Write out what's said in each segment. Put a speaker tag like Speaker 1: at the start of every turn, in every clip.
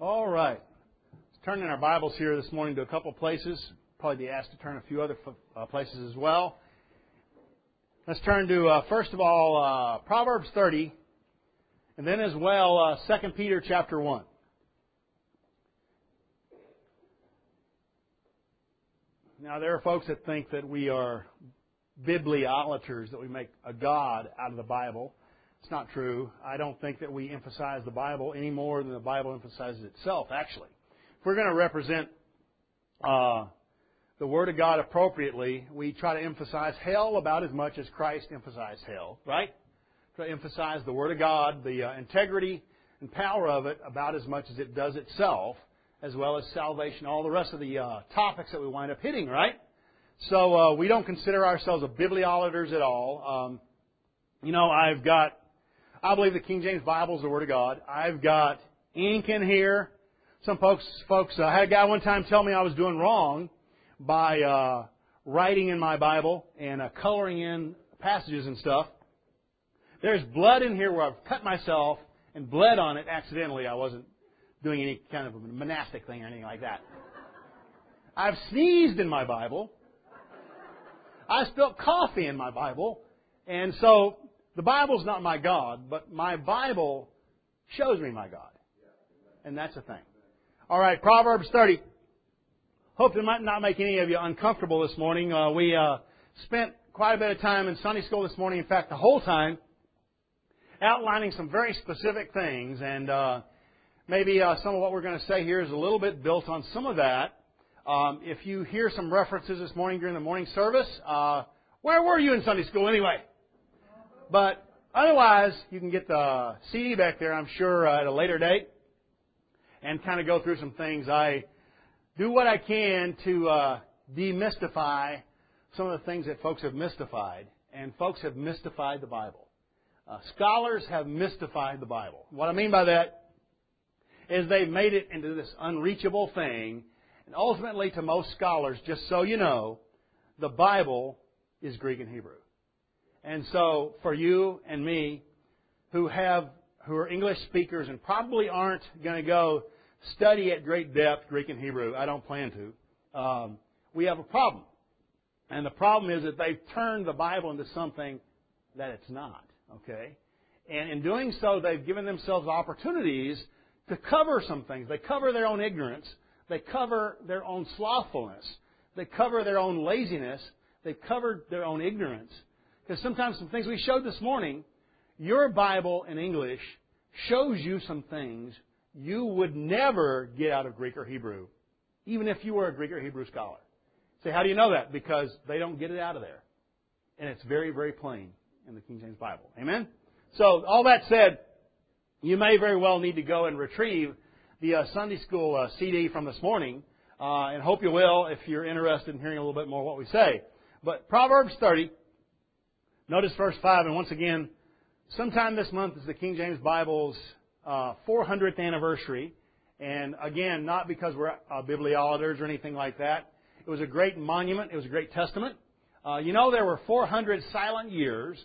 Speaker 1: All right. Let's turn in our Bibles here this morning to a couple places. Probably be asked to turn a few other places as well. Let's turn to, first of all, Proverbs 30, and then as well, 2 Peter chapter 1. Now, there are folks that think that we are bibliolaters, that we make a God out of the Bible. It's not true. I don't think that we emphasize the Bible any more than the Bible emphasizes itself, actually. If we're going to represent the Word of God appropriately, we try to emphasize hell about as much as Christ emphasized hell, right? Try to emphasize the Word of God, the integrity and power of it about as much as it does itself, as well as salvation, all the rest of the topics that we wind up hitting, right? So we don't consider ourselves a bibliolaters at all. I believe the King James Bible is the Word of God. I've got ink in here. Some folks, I had a guy one time tell me I was doing wrong by writing in my Bible and coloring in passages and stuff. There's blood in here where I've cut myself and bled on it accidentally. I wasn't doing any kind of a monastic thing or anything like that. I've sneezed in my Bible. I spilled coffee in my Bible. And so the Bible's not my God, but my Bible shows me my God. And that's the thing. All right, Proverbs 30. Hope it might not make any of you uncomfortable this morning. We spent quite a bit of time in Sunday school this morning. In fact, the whole time, outlining some very specific things. And maybe some of what we're going to say here is a little bit built on some of that. If you hear some references this morning during the morning service, where were you in Sunday school anyway? But otherwise, you can get the CD back there, I'm sure, at a later date and kind of go through some things. I do what I can to demystify some of the things that folks have mystified. And folks have mystified the Bible. Scholars have mystified the Bible. What I mean by that is they've made it into this unreachable thing. And ultimately, to most scholars, just so you know, the Bible is Greek and Hebrew. And so, for you and me, who are English speakers and probably aren't going to go study at great depth Greek and Hebrew, I don't plan to, we have a problem. And the problem is that they've turned the Bible into something that it's not. Okay? And in doing so, they've given themselves opportunities to cover some things. They cover their own ignorance. They cover their own slothfulness. They cover their own laziness. They cover their own ignorance. Because sometimes some things we showed this morning, your Bible in English shows you some things you would never get out of Greek or Hebrew, even if you were a Greek or Hebrew scholar. Say, how do you know that? Because they don't get it out of there. And it's very, very plain in the King James Bible. Amen? So, all that said, you may very well need to go and retrieve the Sunday school CD from this morning, and hope you will if you're interested in hearing a little bit more of what we say. But Proverbs 30, notice verse 5, and once again, sometime this month is the King James Bible's 400th anniversary. And again, not because we're bibliolaters or anything like that. It was a great monument. It was a great testament. There were 400 silent years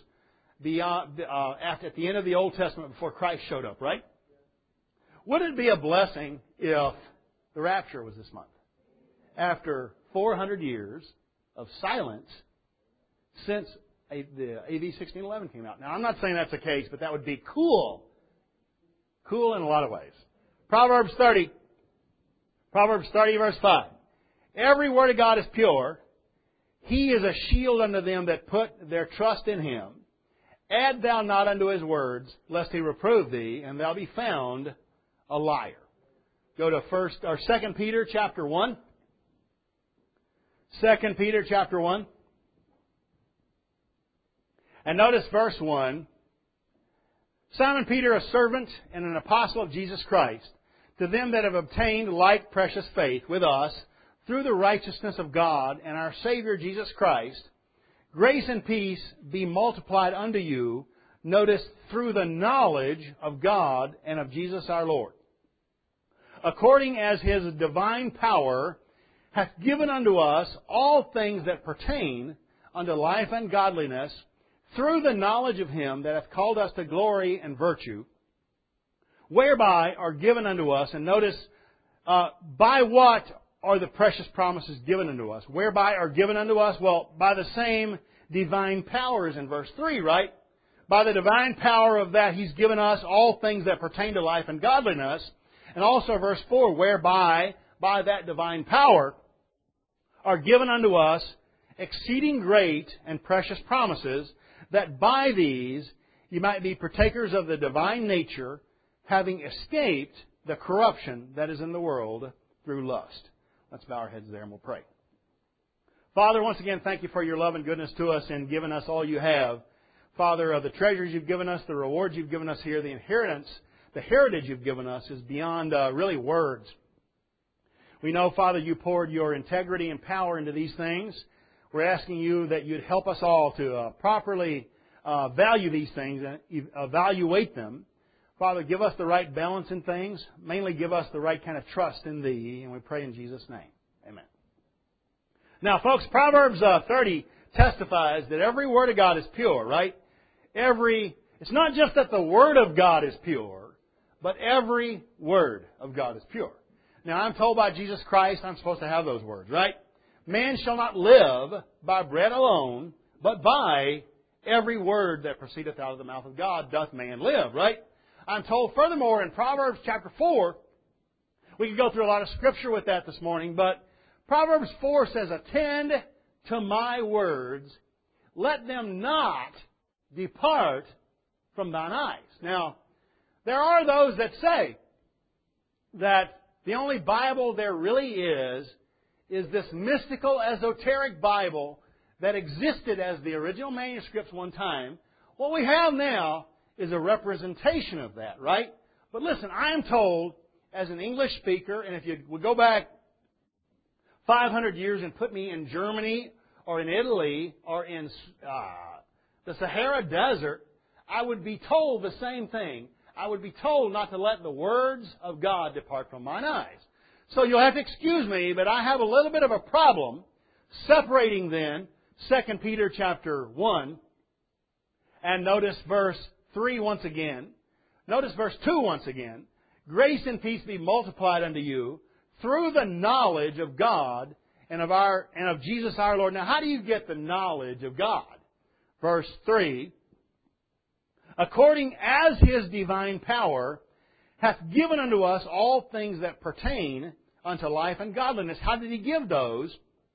Speaker 1: at the end of the Old Testament before Christ showed up, right? Wouldn't it be a blessing if the rapture was this month? After 400 years of silence since the AD 1611 came out. Now, I'm not saying that's the case, but that would be cool. Cool in a lot of ways. Proverbs 30 verse 5. Every word of God is pure. He is a shield unto them that put their trust in Him. Add thou not unto His words, lest He reprove thee, and thou be found a liar. Go to 2 Peter chapter 1. 2 Peter chapter 1. And notice verse 1. Simon Peter, a servant and an apostle of Jesus Christ, to them that have obtained like precious faith with us through the righteousness of God and our Savior Jesus Christ, grace and peace be multiplied unto you, notice, through the knowledge of God and of Jesus our Lord, according as His divine power hath given unto us all things that pertain unto life and godliness, through the knowledge of Him that hath called us to glory and virtue, whereby are given unto us, and notice, by what are the precious promises given unto us? Whereby are given unto us? Well, by the same divine powers in verse 3, right? By the divine power of that, He's given us all things that pertain to life and godliness. And also verse 4, whereby, by that divine power, are given unto us exceeding great and precious promises, that by these you might be partakers of the divine nature, having escaped the corruption that is in the world through lust. Let's bow our heads there and we'll pray. Father, once again, thank you for your love and goodness to us and giving us all you have. Father, the treasures you've given us, the rewards you've given us here, the inheritance, the heritage you've given us is beyond really words. We know, Father, you poured your integrity and power into these things. We're asking you that you'd help us all to properly value these things and evaluate them. Father, give us the right balance in things. Mainly give us the right kind of trust in Thee. And we pray in Jesus' name. Amen. Now, folks, Proverbs 30 testifies that every word of God is pure, right? It's not just that the Word of God is pure, but every word of God is pure. Now, I'm told by Jesus Christ I'm supposed to have those words, right? Man shall not live by bread alone, but by every word that proceedeth out of the mouth of God doth man live, right? I'm told furthermore in Proverbs chapter 4, we could go through a lot of scripture with that this morning, but Proverbs 4 says, attend to my words, let them not depart from thine eyes. Now, there are those that say that the only Bible there really is this mystical, esoteric Bible that existed as the original manuscripts one time. What we have now is a representation of that, right? But listen, I am told, as an English speaker, and if you would go back 500 years and put me in Germany or in Italy or in the Sahara Desert, I would be told the same thing. I would be told not to let the words of God depart from mine eyes. So you'll have to excuse me, but I have a little bit of a problem separating then 2 Peter chapter 1 and notice verse 3 once again. Notice verse 2 once again. Grace and peace be multiplied unto you through the knowledge of God and of Jesus our Lord. Now, how do you get the knowledge of God? Verse 3, according as His divine power hath given unto us all things that pertain unto life and godliness. How did He give those?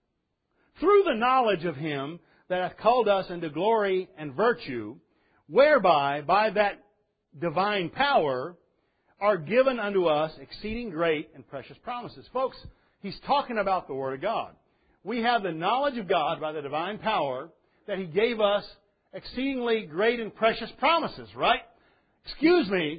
Speaker 1: Through the knowledge of Him that hath called us into glory and virtue, whereby, by that divine power, are given unto us exceeding great and precious promises. Folks, He's talking about the Word of God. We have the knowledge of God by the divine power that He gave us exceedingly great and precious promises, right? Excuse me,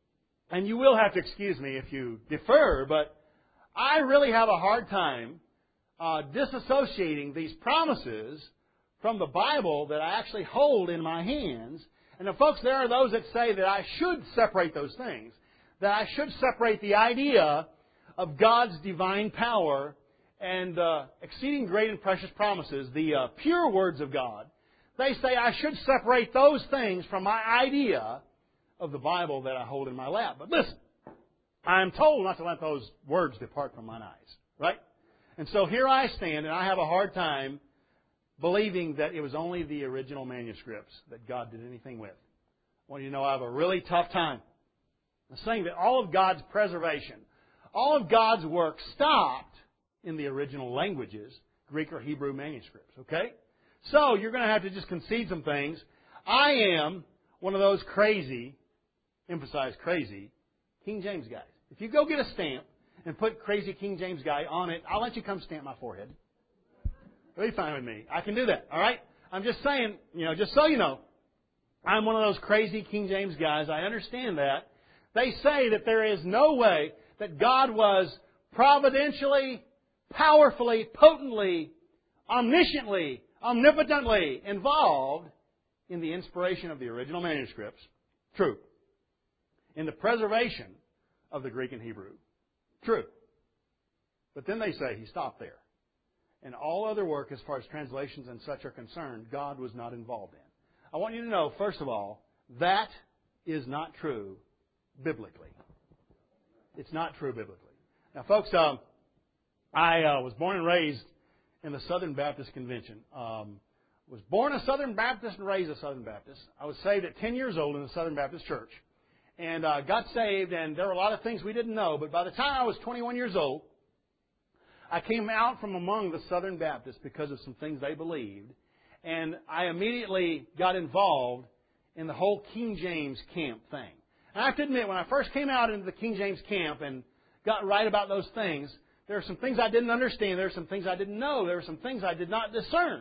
Speaker 1: and you will have to excuse me if you defer, but I really have a hard time disassociating these promises from the Bible that I actually hold in my hands. And folks, there are those that say that I should separate those things, that I should separate the idea of God's divine power and exceeding great and precious promises, the pure words of God. They say I should separate those things from my idea of the Bible that I hold in my lap. But listen, I am told not to let those words depart from mine eyes, right? And so here I stand, and I have a hard time believing that it was only the original manuscripts that God did anything with. I want you to know I have a really tough time saying that all of God's preservation, all of God's work stopped in the original languages, Greek or Hebrew manuscripts, okay? So you're going to have to just concede some things. I am one of those crazy, emphasize crazy, King James guys. If you go get a stamp and put crazy King James guy on it, I'll let you come stamp my forehead. It'll be fine with me. I can do that, all right? I'm just saying, just so you know, I'm one of those crazy King James guys. I understand that. They say that there is no way that God was providentially, powerfully, potently, omnisciently, omnipotently involved in the inspiration of the original manuscripts. True. In the preservation of the Greek and Hebrew. True. But then they say He stopped there. And all other work as far as translations and such are concerned, God was not involved in. I want you to know, first of all, that is not true biblically. It's not true biblically. Now, folks, I was born and raised in the Southern Baptist Convention. Was born a Southern Baptist and raised a Southern Baptist. I was saved at 10 years old in the Southern Baptist Church. And got saved, and there were a lot of things we didn't know. But by the time I was 21 years old, I came out from among the Southern Baptists because of some things they believed. And I immediately got involved in the whole King James camp thing. And I have to admit, when I first came out into the King James camp and got right about those things, there were some things I didn't understand. There were some things I didn't know. There were some things I did not discern.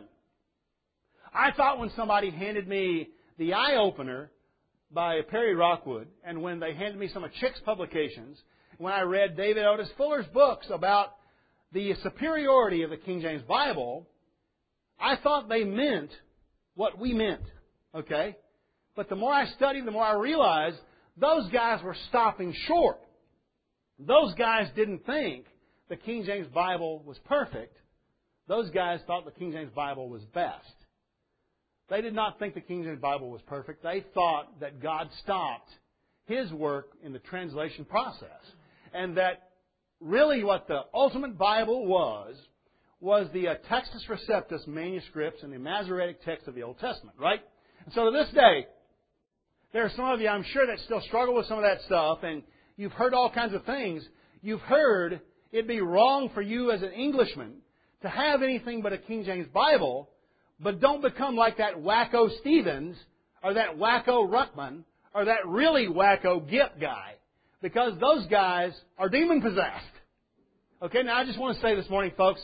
Speaker 1: I thought when somebody handed me the Eye-Opener by Perry Rockwood, and when they handed me some of Chick's publications, when I read David Otis Fuller's books about the superiority of the King James Bible, I thought they meant what we meant. Okay? But the more I studied, the more I realized those guys were stopping short. Those guys didn't think the King James Bible was perfect. Those guys thought the King James Bible was best. They did not think the King James Bible was perfect. They thought that God stopped His work in the translation process. And that really what the ultimate Bible was the Textus Receptus manuscripts and the Masoretic text of the Old Testament, right? And so to this day, there are some of you, I'm sure, that still struggle with some of that stuff, and you've heard all kinds of things. You've heard it'd be wrong for you as an Englishman to have anything but a King James Bible, but don't become like that wacko Stevens or that wacko Ruckman or that really wacko Gipp guy, because those guys are demon-possessed. Okay, now I just want to say this morning, folks,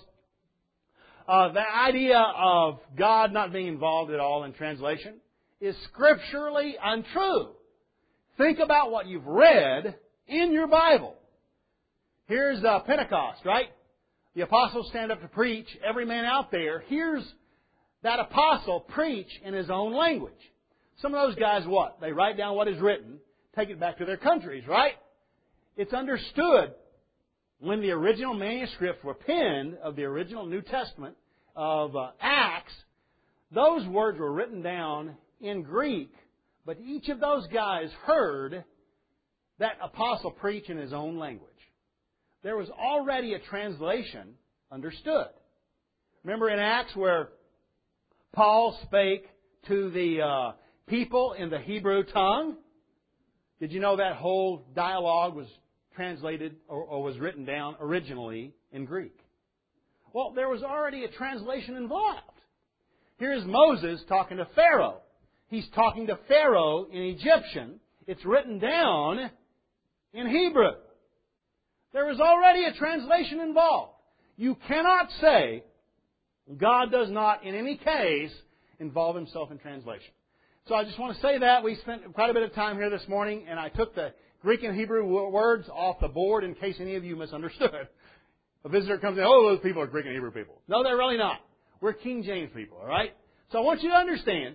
Speaker 1: the idea of God not being involved at all in translation is scripturally untrue. Think about what you've read in your Bible. Here's Pentecost, right? The apostles stand up to preach. Every man out there hears that apostle preach in his own language. Some of those guys, what? They write down what is written, take it back to their countries, right? It's understood when the original manuscripts were penned of the original New Testament of Acts, those words were written down in Greek, but each of those guys heard that apostle preach in his own language. There was already a translation understood. Remember in Acts where Paul spake to the people in the Hebrew tongue? Did you know that whole dialogue was translated or was written down originally in Greek? Well, there was already a translation involved. Here's Moses talking to Pharaoh. He's talking to Pharaoh in Egyptian. It's written down in Hebrew. There was already a translation involved. You cannot say God does not, in any case, involve Himself in translation. So I just want to say that. We spent quite a bit of time here this morning, and I took the Greek and Hebrew words off the board in case any of you misunderstood. A visitor comes in, oh, those people are Greek and Hebrew people. No, they're really not. We're King James people, all right? So I want you to understand,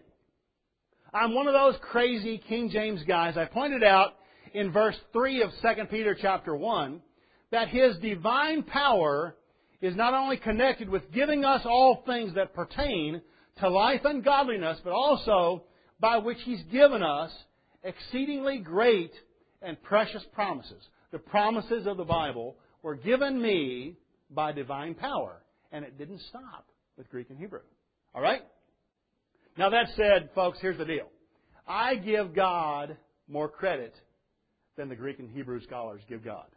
Speaker 1: I'm one of those crazy King James guys. I pointed out in verse 3 of 2 Peter chapter 1 that His divine power is not only connected with giving us all things that pertain to life and godliness, but also by which He's given us exceedingly great and precious promises. The promises of the Bible were given me by divine power. And it didn't stop with Greek and Hebrew. All right? Now that said, folks, here's the deal. I give God more credit than the Greek and Hebrew scholars give God.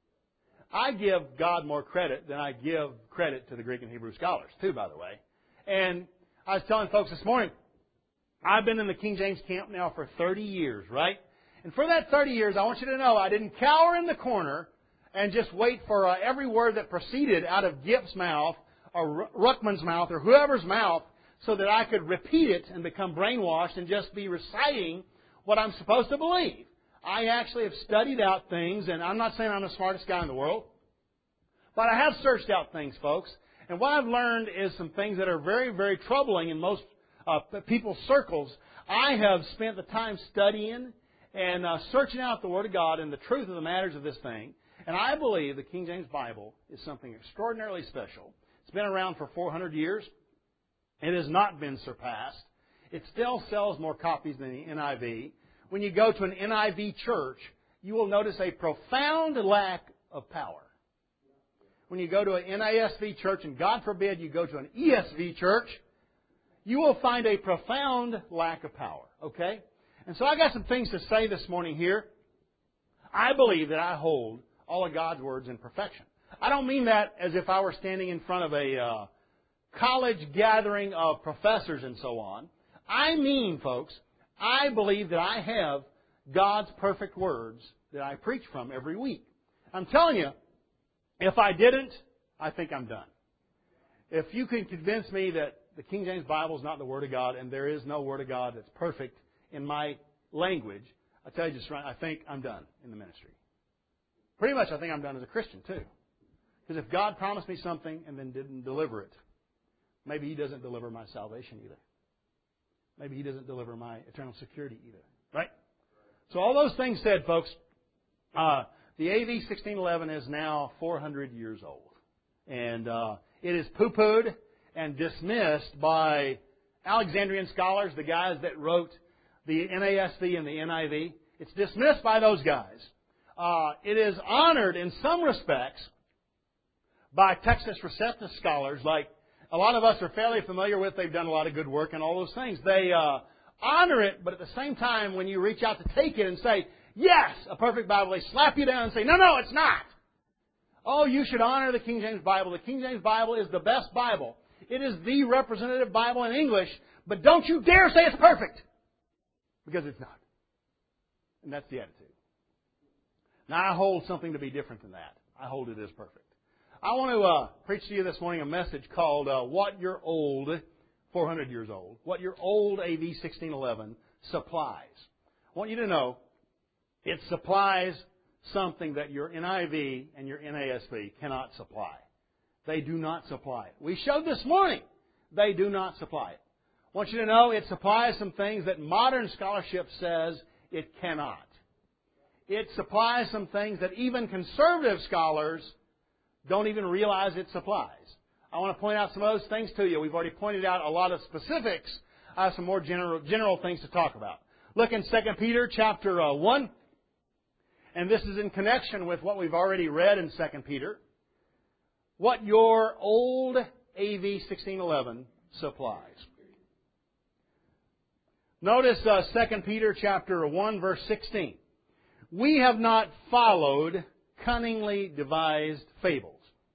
Speaker 1: I give God more credit than I give credit to the Greek and Hebrew scholars, too, by the way. And I was telling folks this morning, I've been in the King James camp now for 30 years, right? And for that 30 years, I want you to know I didn't cower in the corner and just wait for every word that proceeded out of Gipp's mouth or Ruckman's mouth or whoever's mouth so that I could repeat it and become brainwashed and just be reciting what I'm supposed to believe. I actually have studied out things, and I'm not saying I'm the smartest guy in the world, but I have searched out things, folks. And what I've learned is some things that are very, very troubling in most people's circles. I have spent the time studying and searching out the Word of God and the truth of the matters of this thing. And I believe the King James Bible is something extraordinarily special. It's been around for 400 years. It has not been surpassed. It still sells more copies than the NIV. When you go to an NIV church, you will notice a profound lack of power. When you go to an NASV church, and God forbid you go to an ESV church, you will find a profound lack of power. Okay? And so I got some things to say this morning here. I believe that I hold all of God's words in perfection. I don't mean that as if I were standing in front of a college gathering of professors and so on. I mean, folks, I believe that I have God's perfect words that I preach from every week. I'm telling you, if I didn't, I think I'm done. If you can convince me that the King James Bible is not the Word of God and there is no Word of God that's perfect in my language, I tell you just right, I think I'm done in the ministry. Pretty much I think I'm done as a Christian too. Because if God promised me something and then didn't deliver it, maybe He doesn't deliver my salvation either. Maybe He doesn't deliver my eternal security either. Right? So all those things said, folks, the AV 1611 is now 400 years old. And it is poo-pooed and dismissed by Alexandrian scholars, the guys that wrote the NASV and the NIV. It's dismissed by those guys. It is honored in some respects by Textus Receptus scholars, like a lot of us are fairly familiar with. They've done a lot of good work and all those things. They honor it, but at the same time, when you reach out to take it and say, yes, a perfect Bible, they slap you down and say, no, it's not. Oh, you should honor the King James Bible. The King James Bible is the best Bible. It is the representative Bible in English, but don't you dare say it's perfect, because it's not. And that's the attitude. Now, I hold something to be different than that. I hold it as perfect. I want to preach to you this morning a message called What Your Old, 400 years old, What Your Old AV 1611 Supplies. I want you to know it supplies something that your NIV and your NASV cannot supply. They do not supply it. We showed this morning they do not supply it. I want you to know it supplies some things that modern scholarship says it cannot. It supplies some things that even conservative scholars don't even realize it supplies. I want to point out some of those things to you. We've already pointed out a lot of specifics. I have some more general things to talk about. Look in 2 Peter chapter 1. And this is in connection with what we've already read in 2 Peter. What your old AV 1611 supplies. Notice 2 Peter chapter 1 verse 16. We have not followed cunningly devised fables,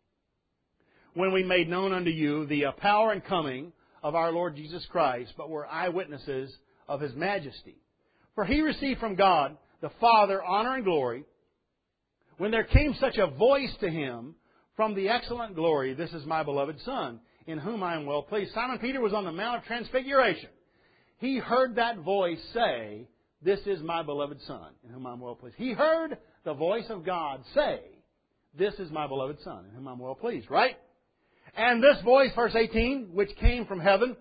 Speaker 1: when we made known unto you the power and coming of our Lord Jesus Christ, but were eyewitnesses of His majesty. For He received from God the Father honor and glory, when there came such a voice to Him from the excellent glory, this is my beloved Son, in whom I am well pleased. Simon Peter was on the Mount of Transfiguration. He heard that voice say, this is my beloved Son, in whom I am well pleased. He heard the voice of God say, this is my beloved Son, in whom I am well pleased, right? And this voice, verse 18, which came from heaven,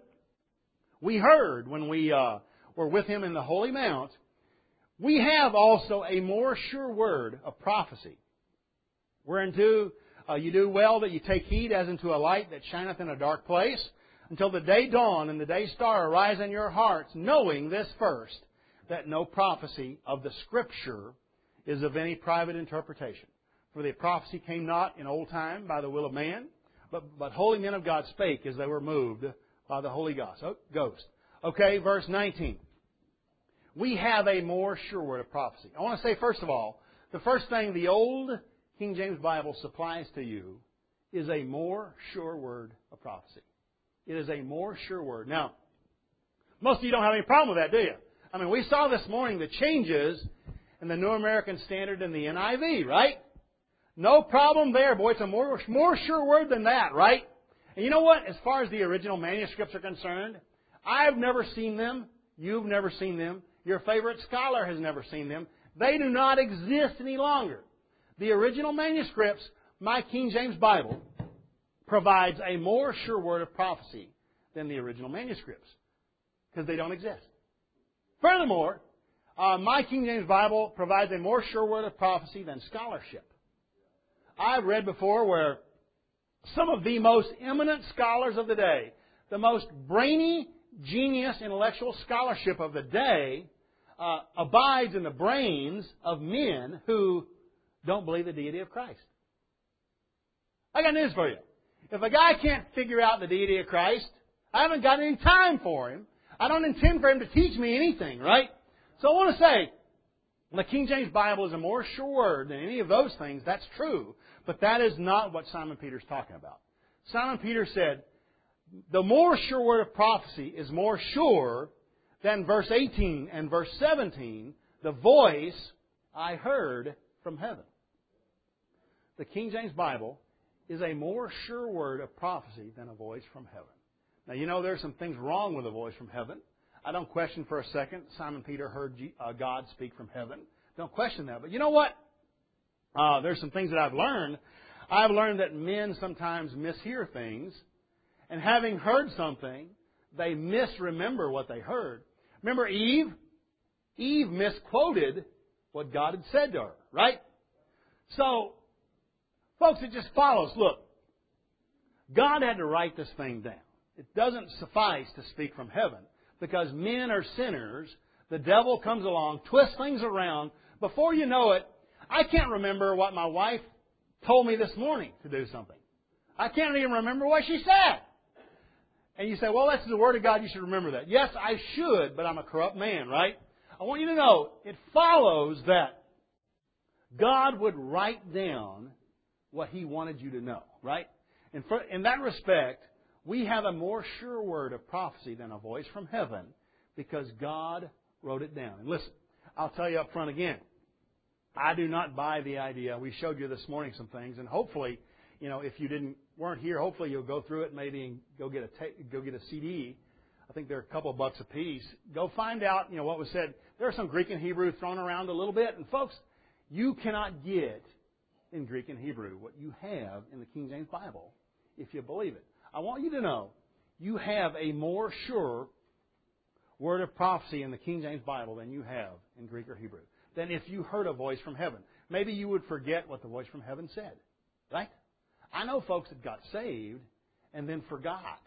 Speaker 1: we heard when we were with Him in the Holy Mount. We have also a more sure word of prophecy, whereunto you do well that you take heed as unto a light that shineth in a dark place, until the day dawn and the day star arise in your hearts, knowing this first, that no prophecy of the Scripture is of any private interpretation. For the prophecy came not in old time by the will of man, but holy men of God spake as they were moved by the Holy Ghost. Okay, verse 19. We have a more sure word of prophecy. I want to say, first of all, the first thing the old King James Bible supplies to you is a more sure word of prophecy. It is a more sure word. Now, most of you don't have any problem with that, do you? I mean, we saw this morning the changes in the New American Standard and the NIV, right? No problem there, boy. It's a more sure word than that, right? And you know what? As far as the original manuscripts are concerned, I've never seen them. You've never seen them. Your favorite scholar has never seen them. They do not exist any longer. The original manuscripts, my King James Bible, provides a more sure word of prophecy than the original manuscripts, because they don't exist. Furthermore, my King James Bible provides a more sure word of prophecy than scholarship. I've read before where some of the most eminent scholars of the day, the most brainy, genius, intellectual scholarship of the day, abides in the brains of men who don't believe the deity of Christ. I got news for you. If a guy can't figure out the deity of Christ, I haven't got any time for him. I don't intend for him to teach me anything, right? So I want to say, the King James Bible is a more sure word than any of those things. That's true. But that is not what Simon Peter's talking about. Simon Peter said, the more sure word of prophecy is more sure than verse 18 and verse 17, the voice I heard from heaven. The King James Bible is a more sure word of prophecy than a voice from heaven. Now, you know there's some things wrong with a voice from heaven. I don't question for a second Simon Peter heard God speak from heaven. Don't question that. But you know what? There's some things that I've learned. I've learned that men sometimes mishear things. And having heard something, they misremember what they heard. Remember Eve? Eve misquoted what God had said to her, right? So, folks, it just follows. Look, God had to write this thing down. It doesn't suffice to speak from heaven because men are sinners. The devil comes along, twists things around. Before you know it, I can't remember what my wife told me this morning to do something. I can't even remember what she said. And you say, well, that's the Word of God, you should remember that. Yes, I should, but I'm a corrupt man, right? I want you to know, it follows that God would write down what He wanted you to know, right? And in that respect, we have a more sure word of prophecy than a voice from heaven because God wrote it down. And listen, I'll tell you up front again, I do not buy the idea. We showed you this morning some things, and hopefully, you know, if you weren't here, hopefully you'll go through it maybe and go get a CD. I think they're a couple of bucks a piece. Go find out, you know, what was said. There's some Greek and Hebrew thrown around a little bit, and folks, you cannot get in Greek and Hebrew what you have in the King James Bible if you believe it. I want you to know you have a more sure word of prophecy in the King James Bible than you have in Greek or Hebrew. Than if you heard a voice from heaven. Maybe you would forget what the voice from heaven said. Right? I know folks that got saved and then forgot.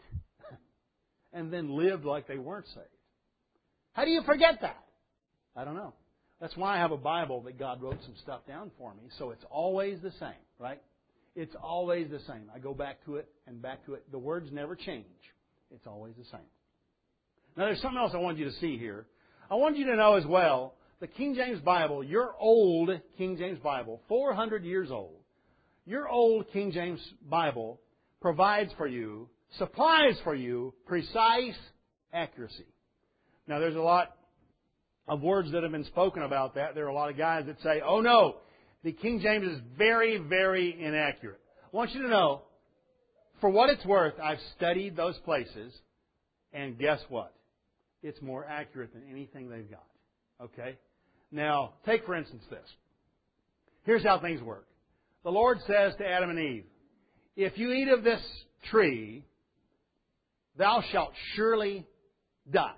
Speaker 1: And then lived like they weren't saved. How do you forget that? I don't know. That's why I have a Bible that God wrote some stuff down for me. So it's always the same. Right? It's always the same. I go back to it and back to it. The words never change. It's always the same. Now there's something else I want you to see here. I want you to know as well, the King James Bible, your old King James Bible, 400 years old, your old King James Bible provides for you, supplies for you, precise accuracy. Now there's a lot of words that have been spoken about that. There are a lot of guys that say, oh no, the King James is very, very inaccurate. I want you to know, for what it's worth, I've studied those places, and guess what? It's more accurate than anything they've got. Okay? Now, take for instance this. Here's how things work. The Lord says to Adam and Eve, if you eat of this tree, thou shalt surely die.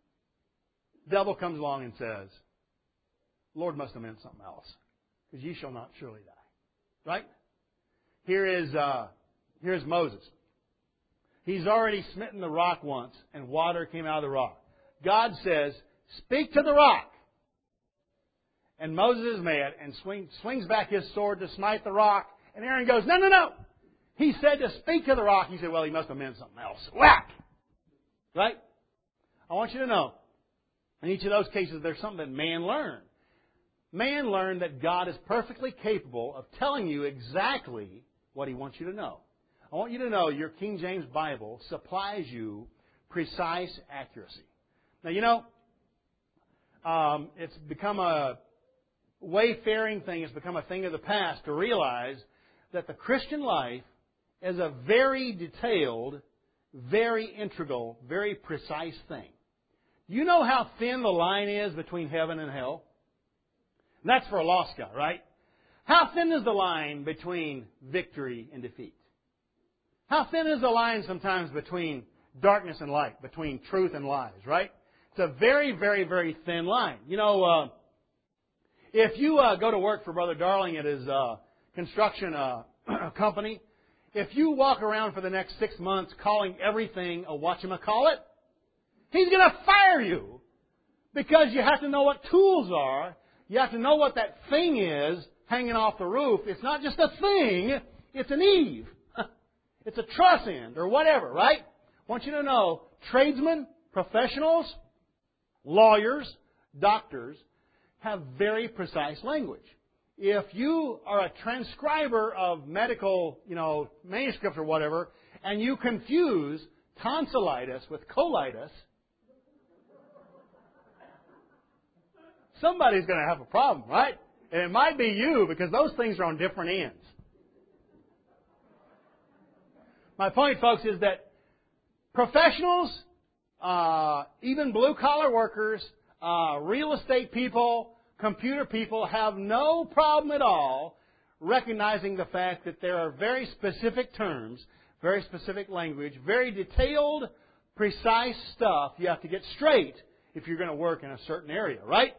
Speaker 1: The devil comes along and says, the Lord must have meant something else, because ye shall not surely die. Right? Here's Moses. He's already smitten the rock once, and water came out of the rock. God says, speak to the rock. And Moses is mad and swings back his sword to smite the rock. And Aaron goes, no, no, no. He said to speak to the rock. He said, well, he must have meant something else. Whack! Right? I want you to know, in each of those cases, there's something that man learned. Man learned that God is perfectly capable of telling you exactly what He wants you to know. I want you to know your King James Bible supplies you precise accuracy. Now, you know, it's become a wayfaring thing. It's become a thing of the past to realize that the Christian life is a very detailed, very integral, very precise thing. You know how thin the line is between heaven and hell? And that's for a lost guy, right? How thin is the line between victory and defeat? How thin is the line sometimes between darkness and light, between truth and lies, right? It's a very, very, very thin line. You know, if you go to work for Brother Darling at his construction company, if you walk around for the next 6 months calling everything a whatchamacallit, he's going to fire you Because you have to know what tools are. You have to know what that thing is hanging off the roof. It's not just a thing. It's an eave. It's a truss end or whatever, right? I want you to know, tradesmen, professionals, lawyers, doctors have very precise language. If you are a transcriber of medical, manuscripts or whatever, and you confuse tonsillitis with colitis, somebody's going to have a problem, right? And it might be you, because those things are on different ends. My point, folks, is that professionals, even blue-collar workers, real estate people, computer people have no problem at all recognizing the fact that there are very specific terms, very specific language, very detailed, precise stuff you have to get straight if you're going to work in a certain area, right?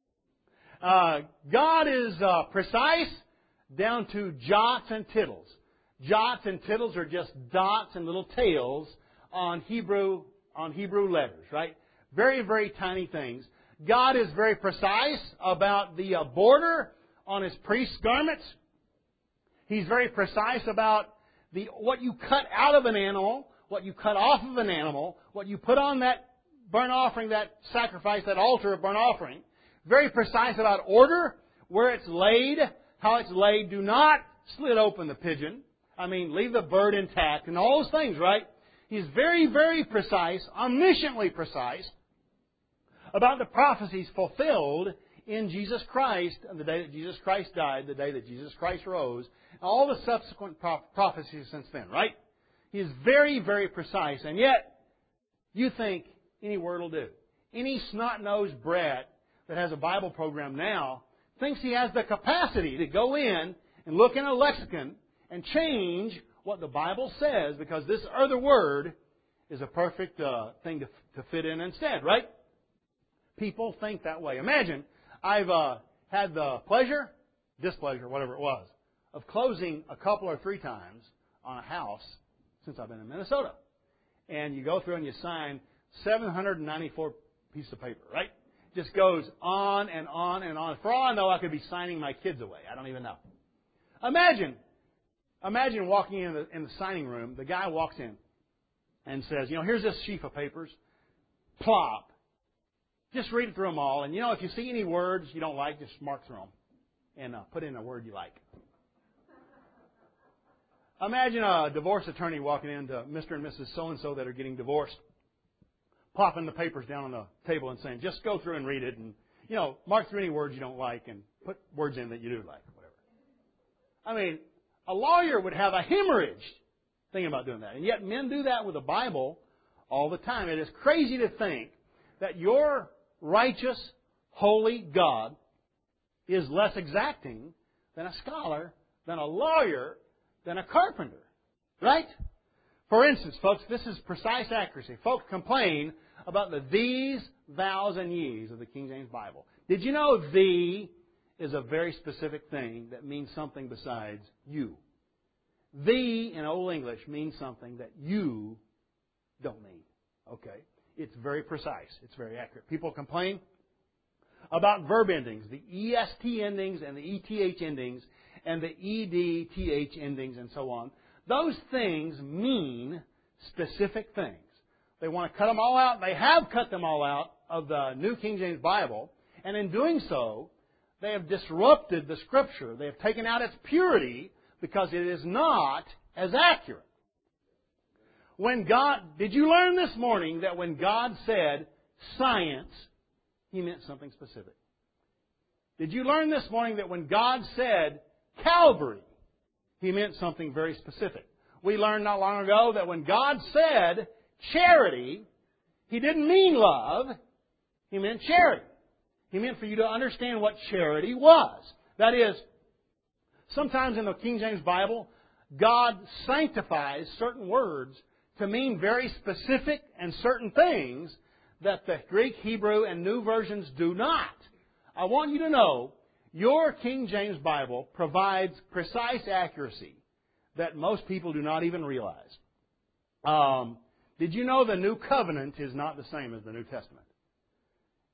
Speaker 1: God is precise down to jots and tittles. Jots and tittles are just dots and little tails on Hebrew letters, right? Very, very tiny things. God is very precise about the border on His priest's garments. He's very precise about what you cut out of an animal, what you cut off of an animal, what you put on that burnt offering, that sacrifice, that altar of burnt offering. Very precise about order, where it's laid, how it's laid. Do not slit open the pigeon. Leave the bird intact and all those things, right? He's very, very precise, omnisciently precise about the prophecies fulfilled in Jesus Christ on the day that Jesus Christ died, the day that Jesus Christ rose, and all the subsequent prophecies since then, right? He is very, very precise, and yet you think any word will do. Any snot-nosed brat that has a Bible program now thinks he has the capacity to go in and look in a lexicon and change what the Bible says, because this other word is a perfect thing to fit in instead, right? People think that way. Imagine, I've had the displeasure, whatever it was, of closing a couple or three times on a house since I've been in Minnesota. And you go through and you sign 794 pieces of paper, right? Just goes on and on and on. For all I know, I could be signing my kids away. I don't even know. Imagine walking in the signing room. The guy walks in and says, here's this sheaf of papers. Plop. Just read through them all. And, if you see any words you don't like, just mark through them and put in a word you like. Imagine a divorce attorney walking into Mr. and Mrs. So-and-so that are getting divorced, plopping the papers down on the table and saying, just go through and read it and, mark through any words you don't like and put words in that you do like, whatever. A lawyer would have a hemorrhage thinking about doing that. And yet men do that with the Bible all the time. It is crazy to think that your righteous, holy God is less exacting than a scholar, than a lawyer, than a carpenter. Right? For instance, folks, this is precise accuracy. Folks complain about the these, thous, and ye's of the King James Bible. Did you know thee is a very specific thing that means something besides you? Thee in Old English means something that you don't mean. Okay? It's very precise. It's very accurate. People complain about verb endings, the EST endings and the ETH endings and the EDTH endings and so on. Those things mean specific things. They want to cut them all out. They have cut them all out of the New King James Bible. And in doing so, they have disrupted the Scripture. They have taken out its purity because it is not as accurate. Did you learn this morning that when God said science, He meant something specific? Did you learn this morning that when God said Calvary, He meant something very specific? We learned not long ago that when God said charity, He didn't mean love, He meant charity. He meant for you to understand what charity was. That is, sometimes in the King James Bible, God sanctifies certain words to mean very specific and certain things that the Greek, Hebrew, and New versions do not. I want you to know your King James Bible provides precise accuracy that most people do not even realize. Did you know the New Covenant is not the same as the New Testament?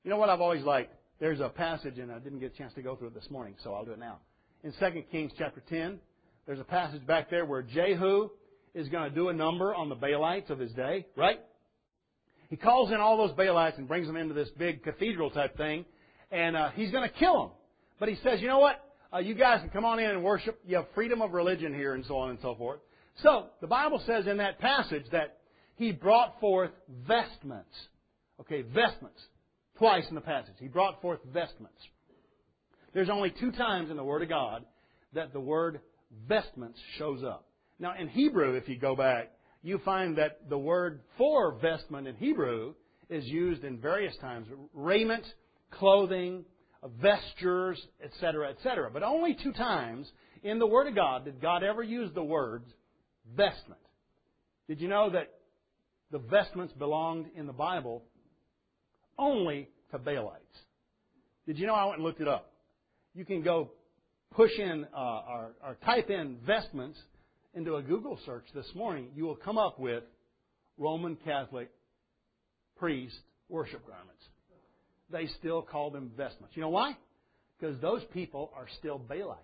Speaker 1: You know what I've always liked? There's a passage, and I didn't get a chance to go through it this morning, so I'll do it now. In 2 Kings chapter 10, there's a passage back there where Jehu is going to do a number on the Baalites of his day, right? He calls in all those Baalites and brings them into this big cathedral type thing, and he's going to kill them. But he says, you know what? You guys can come on in and worship. You have freedom of religion here and so on and so forth. So, the Bible says in that passage that he brought forth vestments. Okay, vestments. Twice in the passage. He brought forth vestments. There's only 2 times in the Word of God that the word vestments shows up. Now, in Hebrew, if you go back, you find that the word for vestment in Hebrew is used in various times. Raiment, clothing, vestures, etc., etc. But only 2 times in the Word of God did God ever use the words vestment. Did you know that the vestments belonged in the Bible only to Baalites? Did you know? I went and looked it up. You can go push in or type in vestments into a Google search this morning. You will come up with Roman Catholic priest worship garments. They still call them vestments. You know why? Because those people are still Baalites.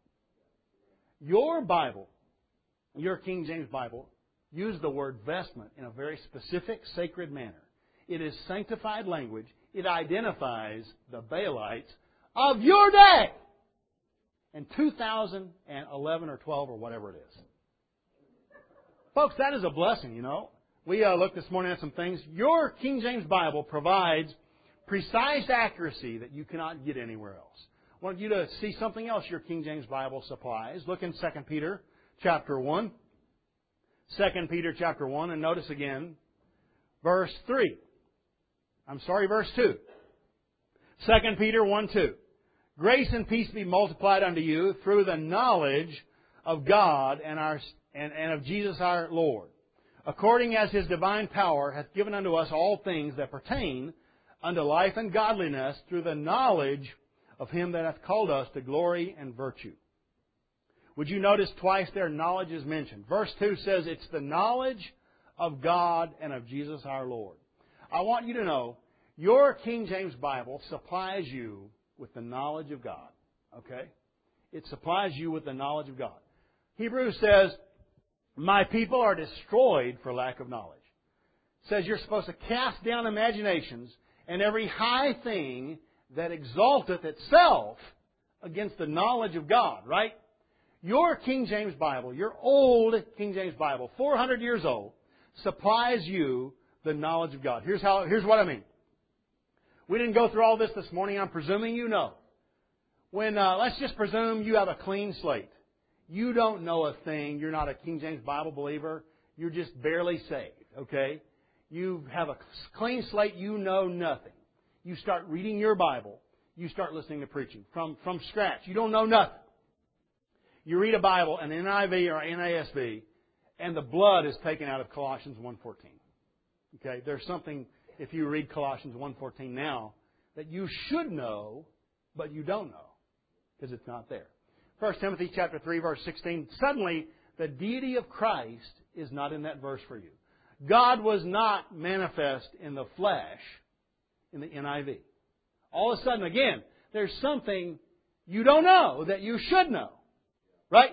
Speaker 1: Your Bible, your King James Bible, used the word vestment in a very specific, sacred manner. It is sanctified language. It identifies the Baalites of your day in 2011 or 12 or whatever it is. Folks, that is a blessing, you know. We looked this morning at some things. Your King James Bible provides precise accuracy that you cannot get anywhere else. I want you to see something else your King James Bible supplies. Look in 2 Peter chapter 1. 2 Peter chapter 1, and notice again verse 3. Verse 2. 2 Peter 1:2. Grace and peace be multiplied unto you through the knowledge of God and of Jesus our Lord, according as His divine power hath given unto us all things that pertain unto life and godliness, through the knowledge of Him that hath called us to glory and virtue. Would you notice twice there knowledge is mentioned? Verse 2 says it's the knowledge of God and of Jesus our Lord. I want you to know your King James Bible supplies you with the knowledge of God. Okay? It supplies you with the knowledge of God. Hebrews says, my people are destroyed for lack of knowledge. It says you're supposed to cast down imaginations and every high thing that exalteth itself against the knowledge of God, right? Your King James Bible, your old King James Bible, 400 years old, supplies you the knowledge of God. Here's what I mean. We didn't go through all this morning. I'm presuming you know. Let's just presume you have a clean slate. You don't know a thing. You're not a King James Bible believer. You're just barely saved, okay? You have a clean slate. You know nothing. You start reading your Bible. You start listening to preaching from scratch. You don't know nothing. You read a Bible, an NIV or NASB, and the blood is taken out of Colossians 1:14. Okay? There's something, if you read Colossians 1:14 now, that you should know, but you don't know, because it's not there. 1 Timothy chapter 3, verse 16, suddenly the deity of Christ is not in that verse for you. God was not manifest in the flesh in the NIV. All of a sudden, again, there's something you don't know that you should know. Right?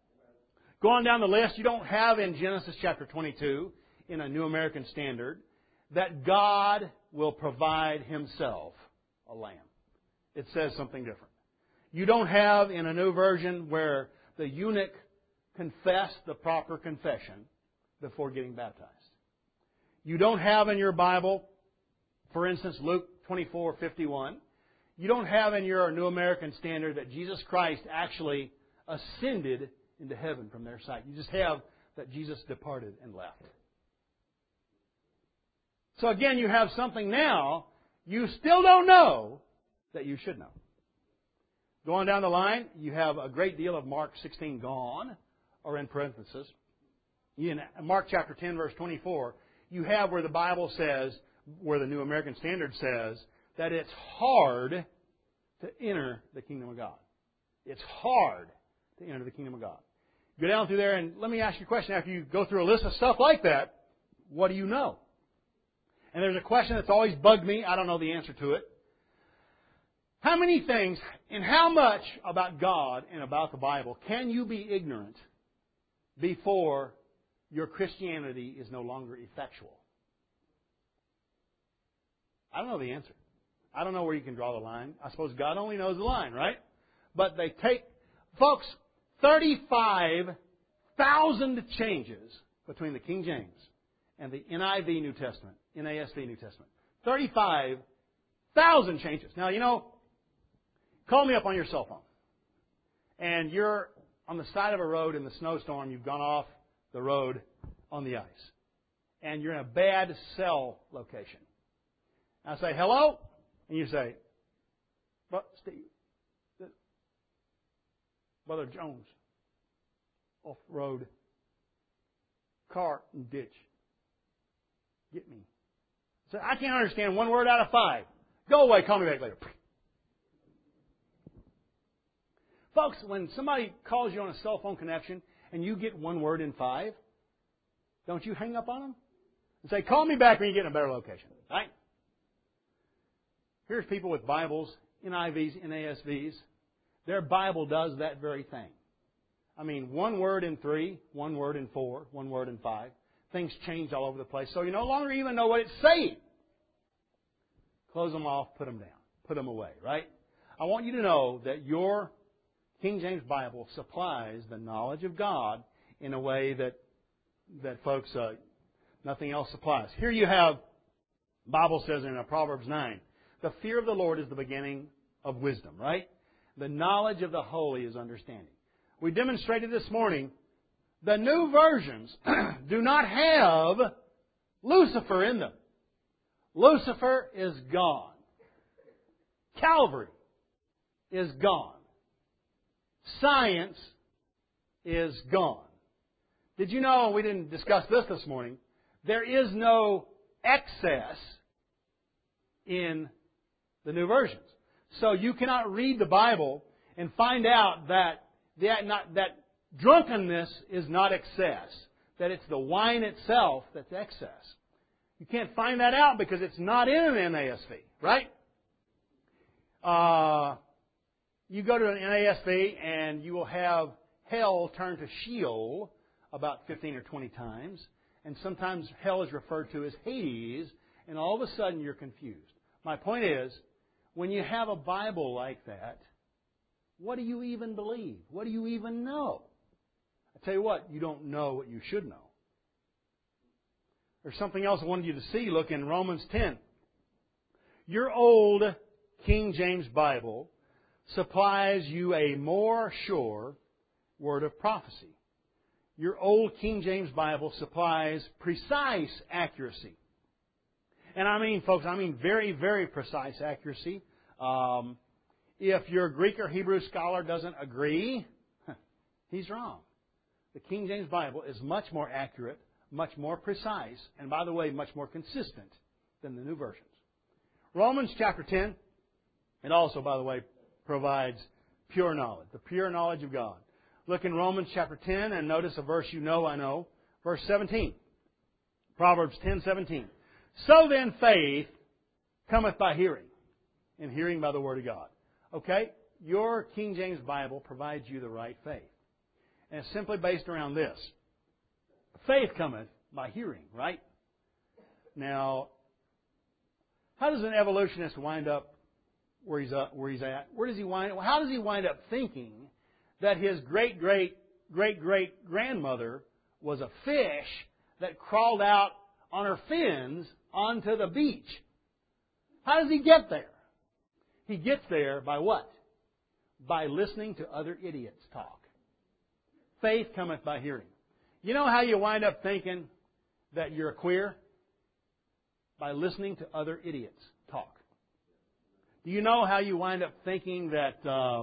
Speaker 1: Go on down the list. You don't have in Genesis chapter 22, in a New American Standard, that God will provide Himself a lamb. It says something different. You don't have in a new version where the eunuch confessed the proper confession before getting baptized. You don't have in your Bible, for instance, Luke 24:51. You don't have in your New American Standard that Jesus Christ actually ascended into heaven from their sight. You just have that Jesus departed and left. So again, you have something now you still don't know that you should know. Going down the line, you have a great deal of Mark 16 gone, or in parenthesis. In Mark chapter 10, verse 24, you have where the Bible says, where the New American Standard says, that it's hard to enter the kingdom of God. It's hard to enter the kingdom of God. Go down through there and let me ask you a question. After you go through a list of stuff like that, what do you know? And there's a question that's always bugged me. I don't know the answer to it. How many things and how much about God and about the Bible can you be ignorant before your Christianity is no longer effectual? I don't know the answer. I don't know where you can draw the line. I suppose God only knows the line, right? But they take, folks, 35,000 changes between the King James and the NIV New Testament, NASV New Testament. 35,000 changes. Now, you know, call me up on your cell phone. And you're on the side of a road in the snowstorm. You've gone off the road on the ice. And you're in a bad cell location. I say, hello? And you say, Steve, Brother Jones, off-road, car and ditch. Get me. So I can't understand one word out of 5. Go away, call me back later. Folks, when somebody calls you on a cell phone connection and you get one word in 5, don't you hang up on them? And say, call me back when you get in a better location. Right? Here's people with Bibles, NIVs, NASVs. Their Bible does that very thing. I mean, one word in 3, one word in 4, one word in 5. Things change all over the place. So you no longer even know what it's saying. Close them off, put them down, put them away, right? I want you to know that your King James Bible supplies the knowledge of God in a way that folks, nothing else supplies. Here you have, the Bible says in Proverbs 9, the fear of the Lord is the beginning of wisdom, right? The knowledge of the holy is understanding. We demonstrated this morning, the new versions do not have Lucifer in them. Lucifer is gone. Calvary is gone. Science is gone. Did you know, we didn't discuss this morning, there is no excess in the new versions. So you cannot read the Bible and find out that drunkenness is not excess, that it's the wine itself that's excess. You can't find that out because it's not in an NASV, right? You go to an NASV and you will have hell turned to Sheol about 15 or 20 times. And sometimes hell is referred to as Hades, and all of a sudden you're confused. My point is, when you have a Bible like that, what do you even believe? What do you even know? I tell you what, you don't know what you should know. There's something else I wanted you to see. Look in Romans 10. Your old King James Bible supplies you a more sure word of prophecy. Your old King James Bible supplies precise accuracy. And I mean, folks, very, very precise accuracy. If your Greek or Hebrew scholar doesn't agree, he's wrong. The King James Bible is much more accurate, much more precise, and by the way, much more consistent than the new versions. Romans chapter 10, it also, by the way, provides pure knowledge, the pure knowledge of God. Look in Romans chapter 10 and notice a verse you know, I know. Verse 17. Proverbs 10:17. So then faith cometh by hearing, and hearing by the Word of God. Okay? Your King James Bible provides you the right faith. And it's simply based around this. Faith cometh by hearing, right? Now, how does an evolutionist wind up where he's at? Where does he wind up? How does he wind up thinking that his great-great-great-grandmother was a fish that crawled out on her fins onto the beach? How does he get there? He gets there by what? By listening to other idiots talk. Faith cometh by hearing. You know how you wind up thinking that you're a queer? By listening to other idiots talk. Do you know how you wind up thinking that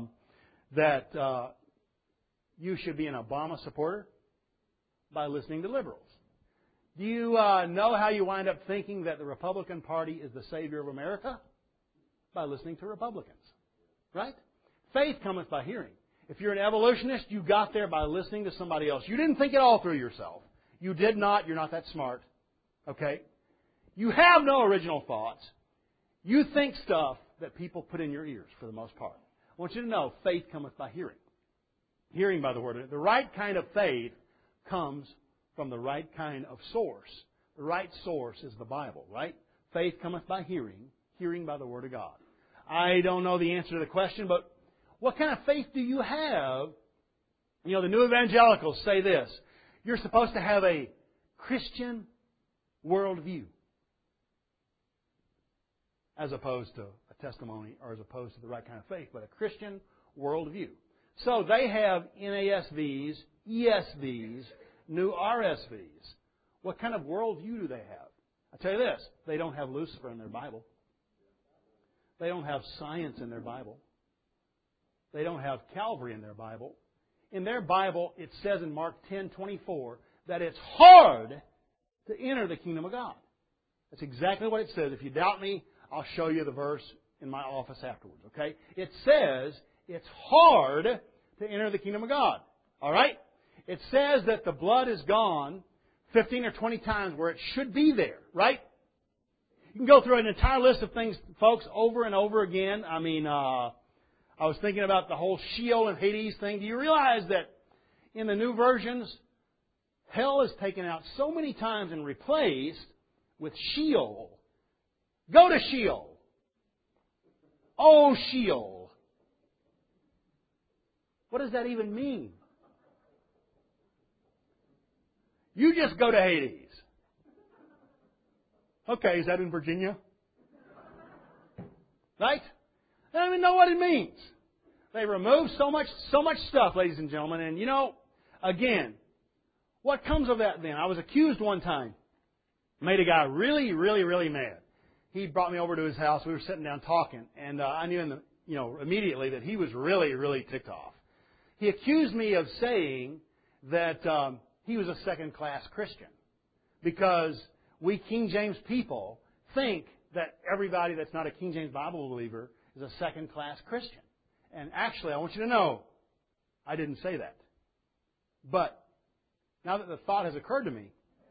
Speaker 1: you should be an Obama supporter? By listening to liberals. Do you know how you wind up thinking that the Republican Party is the savior of America? By listening to Republicans. Right? Faith cometh by hearing. If you're an evolutionist, you got there by listening to somebody else. You didn't think it all through yourself. You did not. You're not that smart. Okay? You have no original thoughts. You think stuff that people put in your ears for the most part. I want you to know faith cometh by hearing. Hearing by the Word. The right kind of faith comes from the right kind of source. The right source is the Bible, right? Faith cometh by hearing, hearing by the Word of God. I don't know the answer to the question, but what kind of faith do you have? You know, the new evangelicals say this. You're supposed to have a Christian worldview as opposed to a testimony or as opposed to the right kind of faith, but a Christian worldview. So they have NASVs, ESVs, new RSVs. What kind of worldview do they have? I tell you this, they don't have Lucifer in their Bible. They don't have science in their Bible. They don't have Calvary in their Bible. In their Bible, it says in Mark 10:24 that it's hard to enter the kingdom of God. That's exactly what it says. If you doubt me, I'll show you the verse in my office afterwards, okay? It says it's hard to enter the kingdom of God. All right? It says that the blood is gone 15 or 20 times where it should be there, right? You can go through an entire list of things, folks, over and over again. I mean, I was thinking about the whole Sheol and Hades thing. Do you realize that in the new versions, hell is taken out so many times and replaced with Sheol? Go to Sheol. Oh, Sheol. What does that even mean? You just go to Hades. Okay, is that in Virginia? Right? They don't even know what it means. They remove so much stuff, ladies and gentlemen. And you know, again, what comes of that then? I was accused one time. Made a guy really, really, really mad. He brought me over to his house. We were sitting down talking, and I knew immediately that he was really, really ticked off. He accused me of saying that he was a second-class Christian because we King James people think that everybody that's not a King James Bible believer is a second-class Christian. And actually, I want you to know, I didn't say that. But now that the thought has occurred to me,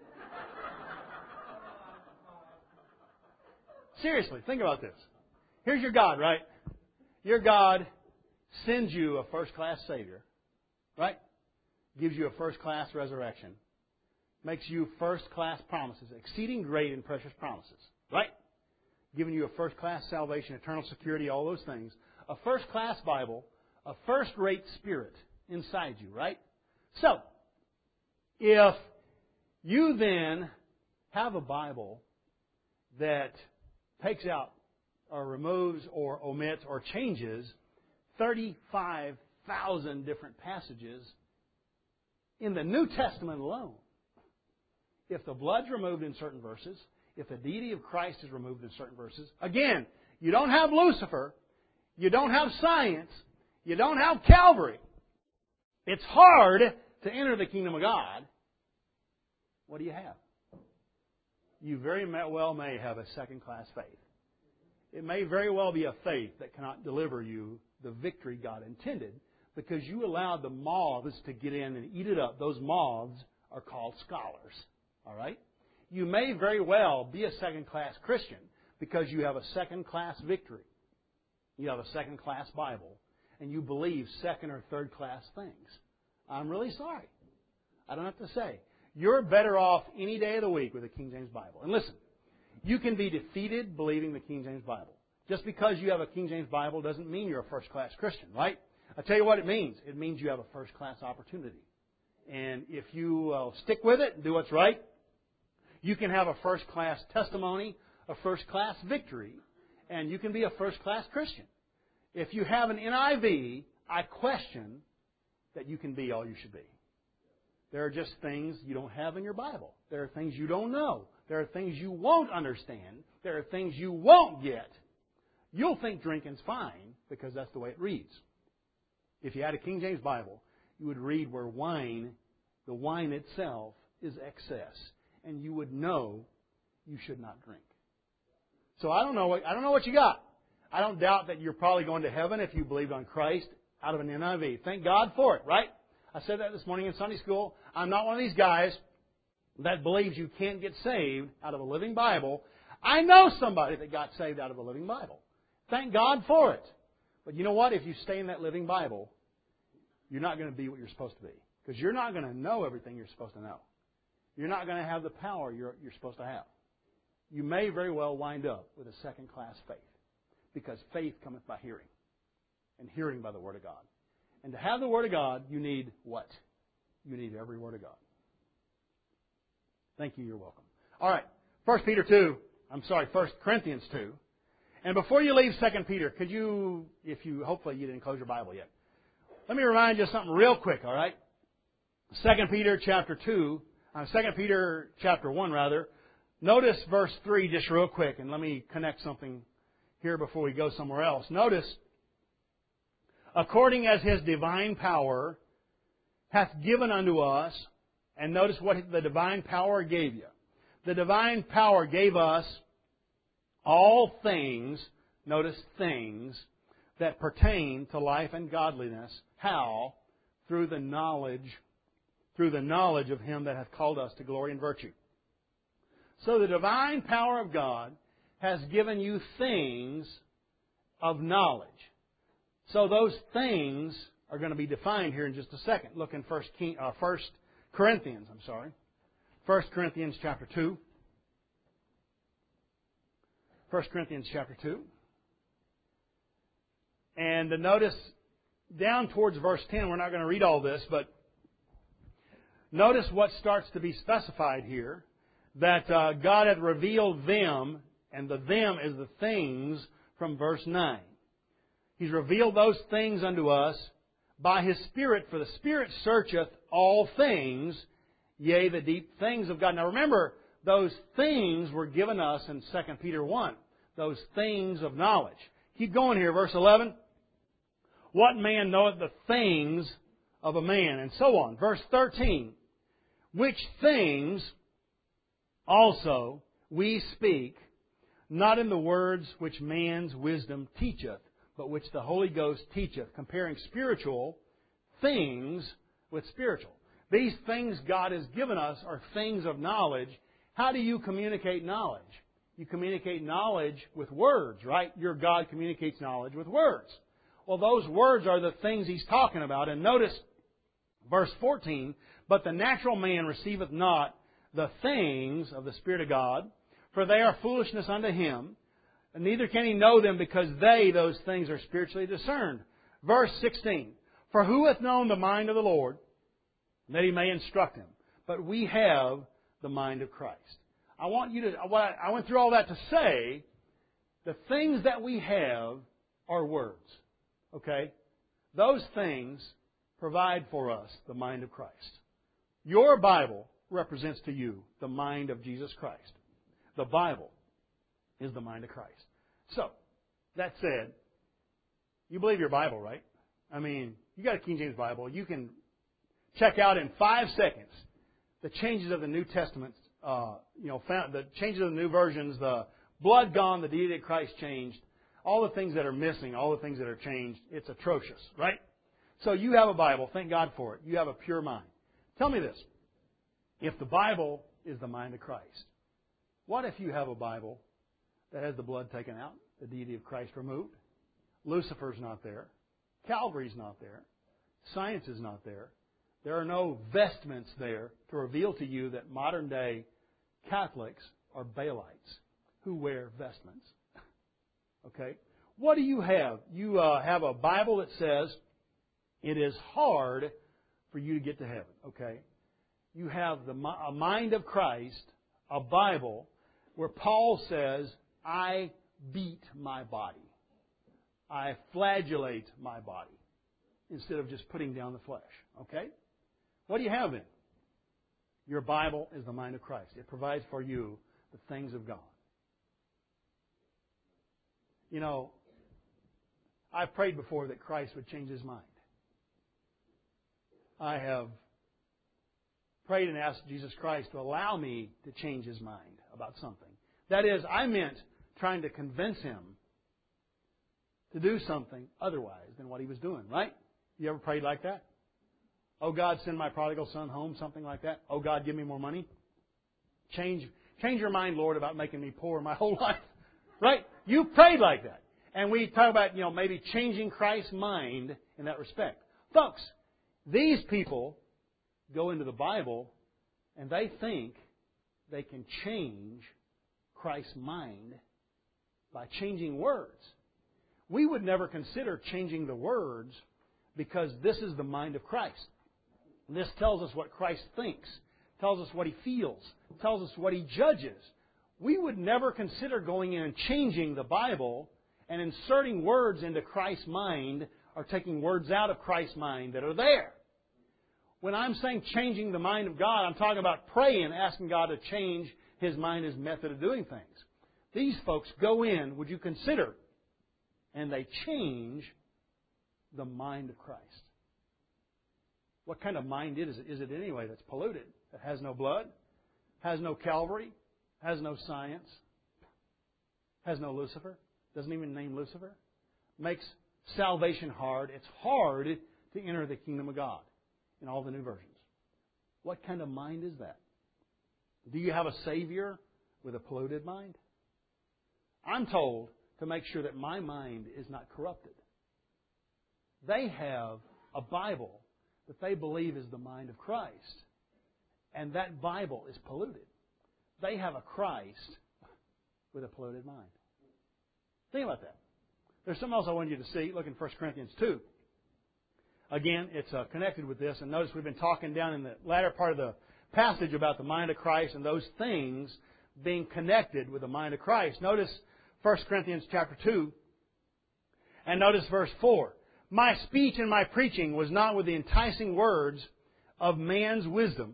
Speaker 1: seriously, think about this. Here's your God, right? Your God sends you a first-class Savior, right? Gives you a first-class resurrection. Makes you first-class promises, exceeding great and precious promises, right? Giving you a first-class salvation, eternal security, all those things. A first-class Bible, a first-rate Spirit inside you, right? So, if you then have a Bible that takes out or removes or omits or changes 35,000 different passages in the New Testament alone, if the blood's removed in certain verses, if the deity of Christ is removed in certain verses, again, you don't have Lucifer, you don't have science, you don't have Calvary. It's hard to enter the kingdom of God. What do you have? You very well may have a second-class faith. It may very well be a faith that cannot deliver you the victory God intended because you allowed the moths to get in and eat it up. Those moths are called scholars. All right? You may very well be a second-class Christian because you have a second-class victory. You have a second-class Bible. And you believe second- or third-class things. I'm really sorry. I don't have to say. You're better off any day of the week with a King James Bible. And listen, you can be defeated believing the King James Bible. Just because you have a King James Bible doesn't mean you're a first-class Christian, right? I'll tell you what it means. It means you have a first-class opportunity. And if you stick with it and do what's right, you can have a first-class testimony, a first-class victory, and you can be a first-class Christian. If you have an NIV, I question that you can be all you should be. There are just things you don't have in your Bible. There are things you don't know. There are things you won't understand. There are things you won't get. You'll think drinking's fine because that's the way it reads. If you had a King James Bible, you would read where wine, the wine itself, is excess. And you would know you should not drink. So I don't know what you got. I don't doubt that you're probably going to heaven if you believed on Christ out of an NIV. Thank God for it, right? I said that this morning in Sunday school. I'm not one of these guys that believes you can't get saved out of a living Bible. I know somebody that got saved out of a living Bible. Thank God for it. But you know what? If you stay in that living Bible, you're not going to be what you're supposed to be. Because you're not going to know everything you're supposed to know. You're not going to have the power you're supposed to have. You may very well wind up with a second-class faith. Because faith cometh by hearing. And hearing by the Word of God. And to have the Word of God, you need what? You need every Word of God. Thank you. You're welcome. All right. 1 Corinthians 2. And before you leave 2 Peter, could you, hopefully you didn't close your Bible yet. Let me remind you of something real quick, all right? 2 Peter chapter 1 rather. Notice verse 3 just real quick, and let me connect something here before we go somewhere else. Notice, according as His divine power hath given unto us, and notice what the divine power gave you. The divine power gave us all things, notice things, that pertain to life and godliness. How? Through the knowledge of Him that hath called us to glory and virtue. So the divine power of God has given you things of knowledge. So those things are going to be defined here in just a second. Look in 1 Corinthians chapter 2. 1 Corinthians chapter 2. And notice down towards verse 10, we're not going to read all this, but notice what starts to be specified here. That God had revealed them, and the them is the things from verse 9. He's revealed those things unto us by His Spirit, for the Spirit searcheth all things, yea, the deep things of God. Now remember, those things were given us in 2 Peter 1. Those things of knowledge. Keep going here, verse 11. What man knoweth the things of a man? And so on. Verse 13. Which things also we speak, not in the words which man's wisdom teacheth, but which the Holy Ghost teacheth, comparing spiritual things with spiritual. These things God has given us are things of knowledge. How do you communicate knowledge? You communicate knowledge with words, right? Your God communicates knowledge with words. Well, those words are the things He's talking about. And notice verse 14, but the natural man receiveth not the things of the Spirit of God, for they are foolishness unto him, and neither can he know them, because those things are spiritually discerned. Verse 16, for who hath known the mind of the Lord, that He may instruct him? But we have the mind of Christ. I went through all that to say, the things that we have are words. Okay? Those things provide for us the mind of Christ. Your Bible represents to you the mind of Jesus Christ. The Bible is the mind of Christ. So, that said, you believe your Bible, right? I mean, you got a King James Bible. You can check out in 5 seconds the changes of the New Testament. The changes of the new versions, the blood gone, the deity of Christ changed, all the things that are missing, all the things that are changed. It's atrocious, right? So you have a Bible. Thank God for it. You have a pure mind. Tell me this. If the Bible is the mind of Christ, what if you have a Bible that has the blood taken out, the deity of Christ removed? Lucifer's not there. Calvary's not there. Science is not there. There are no vestments there to reveal to you that modern day Catholics are Baalites who wear vestments. Okay? What do you have? You have a Bible that says it is hard for you to get to heaven. Okay? You have a mind of Christ, a Bible, where Paul says, I beat my body. I flagellate my body instead of just putting down the flesh. Okay? What do you have then? Your Bible is the mind of Christ. It provides for you the things of God. You know, I've prayed before that Christ would change His mind. I have prayed and asked Jesus Christ to allow me to change His mind about something. That is, I meant trying to convince Him to do something otherwise than what He was doing, right? You ever prayed like that? Oh God, send my prodigal son home, something like that. Oh God, give me more money. Change your mind, Lord, about making me poor my whole life. Right? You prayed like that. And we talk about, maybe changing Christ's mind in that respect. Folks, these people go into the Bible and they think they can change Christ's mind by changing words. We would never consider changing the words because this is the mind of Christ. And this tells us what Christ thinks, tells us what He feels, tells us what He judges. We would never consider going in and changing the Bible and inserting words into Christ's mind or taking words out of Christ's mind that are there. When I'm saying changing the mind of God, I'm talking about praying, asking God to change His mind, His method of doing things. These folks go in, would you consider, and they change the mind of Christ. What kind of mind is it? Is it anyway that's polluted, that has no blood, has no Calvary, has no science, has no Lucifer, doesn't even name Lucifer, makes salvation hard. It's hard to enter the kingdom of God in all the new versions. What kind of mind is that? Do you have a Savior with a polluted mind? I'm told to make sure that my mind is not corrupted. They have a Bible that they believe is the mind of Christ, and that Bible is polluted. They have a Christ with a polluted mind. Think about that. There's something else I want you to see. Look in 1 Corinthians 2. Again, it's connected with this. And notice we've been talking down in the latter part of the passage about the mind of Christ and those things being connected with the mind of Christ. Notice 1 Corinthians chapter 2. And notice verse 4. My speech and my preaching was not with the enticing words of man's wisdom,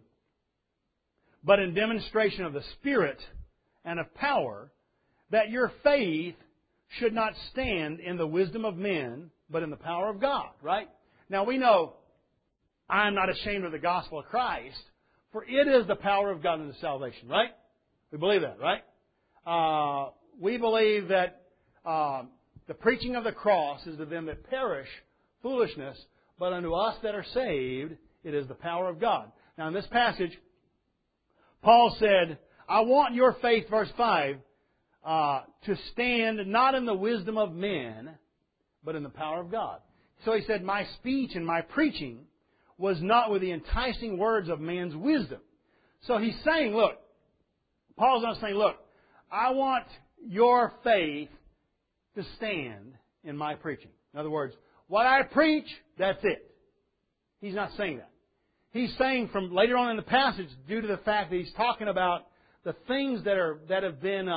Speaker 1: but in demonstration of the Spirit and of power, that your faith should not stand in the wisdom of men, but in the power of God. Right? Now we know, I am not ashamed of the gospel of Christ, for it is the power of God unto salvation. Right? We believe that, right? We believe that the preaching of the cross is to them that perish foolishness, but unto us that are saved, it is the power of God. Now in this passage, Paul said, I want your faith, verse 5, to stand not in the wisdom of men, but in the power of God. So he said, my speech and my preaching was not with the enticing words of man's wisdom. So he's saying, look, Paul's not saying, look, I want your faith to stand in my preaching. In other words, what I preach, that's it. He's not saying that. He's saying from later on in the passage, due to the fact that he's talking about the things that have been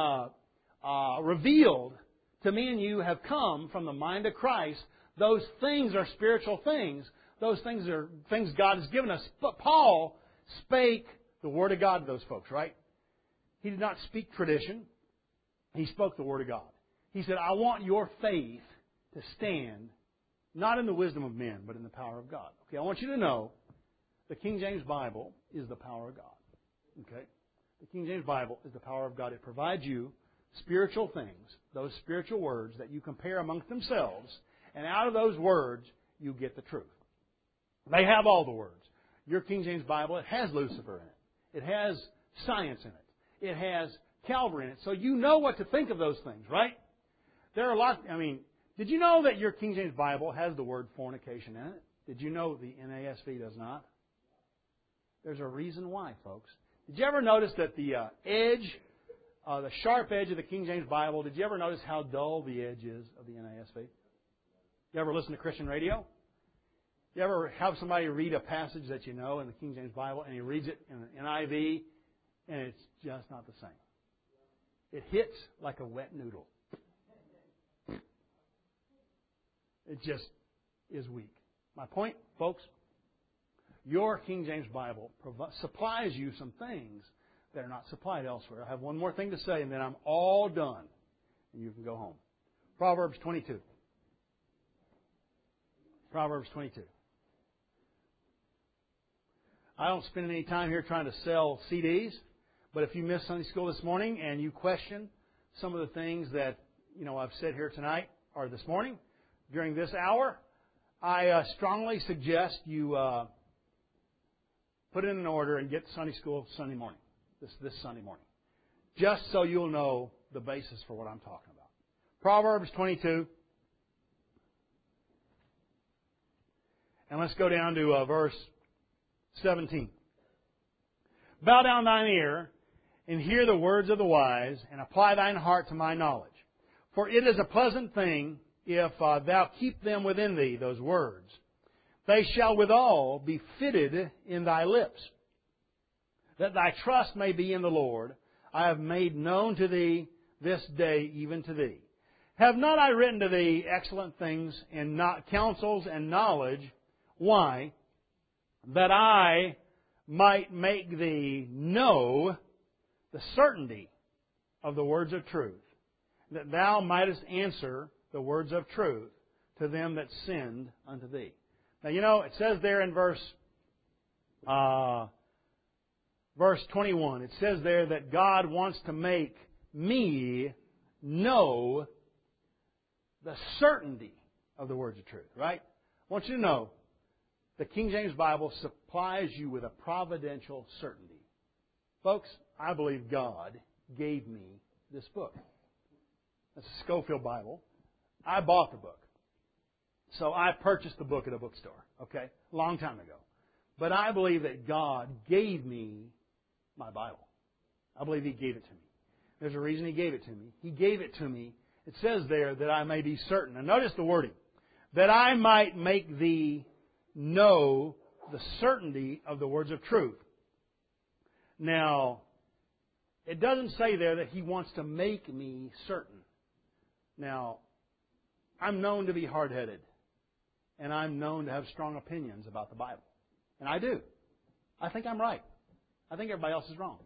Speaker 1: revealed to me and you have come from the mind of Christ. Those things are spiritual things. Those things are things God has given us. But Paul spake the Word of God to those folks, right? He did not speak tradition. He spoke the Word of God. He said, I want your faith to stand not in the wisdom of men, but in the power of God. Okay, I want you to know the King James Bible is the power of God. Okay? The King James Bible is the power of God. It provides you spiritual things, those spiritual words that you compare amongst themselves, and out of those words, you get the truth. They have all the words. Your King James Bible, it has Lucifer in it. It has science in it. It has Calvary in it. So you know what to think of those things, right? There are a lot, did you know that your King James Bible has the word fornication in it? Did you know the NASV does not? There's a reason why, folks. Did you ever notice that the the sharp edge of the King James Bible, did you ever notice how dull the edge is of the NASV? You ever listen to Christian radio? You ever have somebody read a passage that you know in the King James Bible and he reads it in an NIV and it's just not the same? It hits like a wet noodle. It just is weak. My point, folks, your King James Bible supplies you some things that are not supplied elsewhere. I have one more thing to say, and then I'm all done, and you can go home. Proverbs 22. Proverbs 22. I don't spend any time here trying to sell CDs, but if you missed Sunday school this morning and you question some of the things that I've said here tonight or this morning, during this hour, I strongly suggest you put it in order and get Sunday school Sunday morning, this Sunday morning, just so you'll know the basis for what I'm talking about. Proverbs 22. And let's go down to verse 17. Bow down thine ear, and hear the words of the wise, and apply thine heart to my knowledge. For it is a pleasant thing if thou keep them within thee, those words. They shall withal be fitted in thy lips, that thy trust may be in the Lord. I have made known to thee this day, even to thee. Have not I written to thee excellent things in counsels and knowledge? Why? That I might make thee know the certainty of the words of truth, that thou mightest answer the words of truth to them that sinned unto thee. Now, it says there in verse 21, it says there that God wants to make me know the certainty of the words of truth, right? I want you to know the King James Bible supplies you with a providential certainty. Folks, I believe God gave me this book. It's a Scofield Bible. I bought the book. So I purchased the book at a bookstore, okay, a long time ago. But I believe that God gave me my Bible. I believe He gave it to me. There's a reason He gave it to me. He gave it to me. It says there that I may be certain. And notice the wording. That I might make thee know the certainty of the words of truth. Now, it doesn't say there that He wants to make me certain. Now, I'm known to be hard-headed. And I'm known to have strong opinions about the Bible. And I do. I think I'm right. I think everybody else is wrong.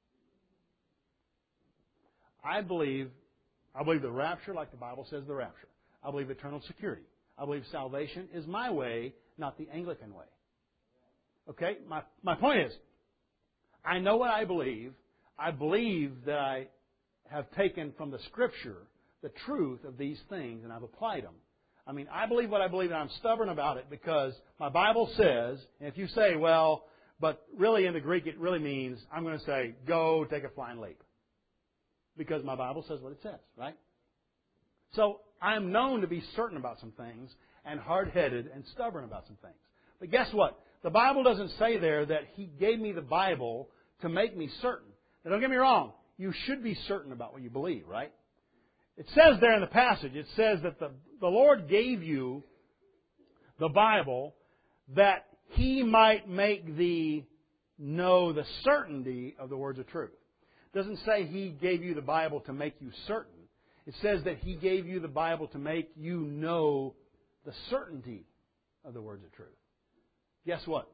Speaker 1: I believe the rapture like the Bible says the rapture. I believe eternal security. I believe salvation is my way, not the Anglican way. Okay? My point is, I know what I believe. I believe that I have taken from the Scripture the truth of these things and I've applied them. I mean, I believe what I believe and I'm stubborn about it because my Bible says, and if you say, well, but really in the Greek it really means, I'm going to say, go take a flying leap. Because my Bible says what it says, right? So I'm known to be certain about some things and hard-headed and stubborn about some things. But guess what? The Bible doesn't say there that He gave me the Bible to make me certain. Now don't get me wrong. You should be certain about what you believe, right? It says there in the passage, it says that the Lord gave you the Bible that He might make thee know the certainty of the words of truth. It doesn't say He gave you the Bible to make you certain. It says that He gave you the Bible to make you know the certainty of the words of truth. Guess what?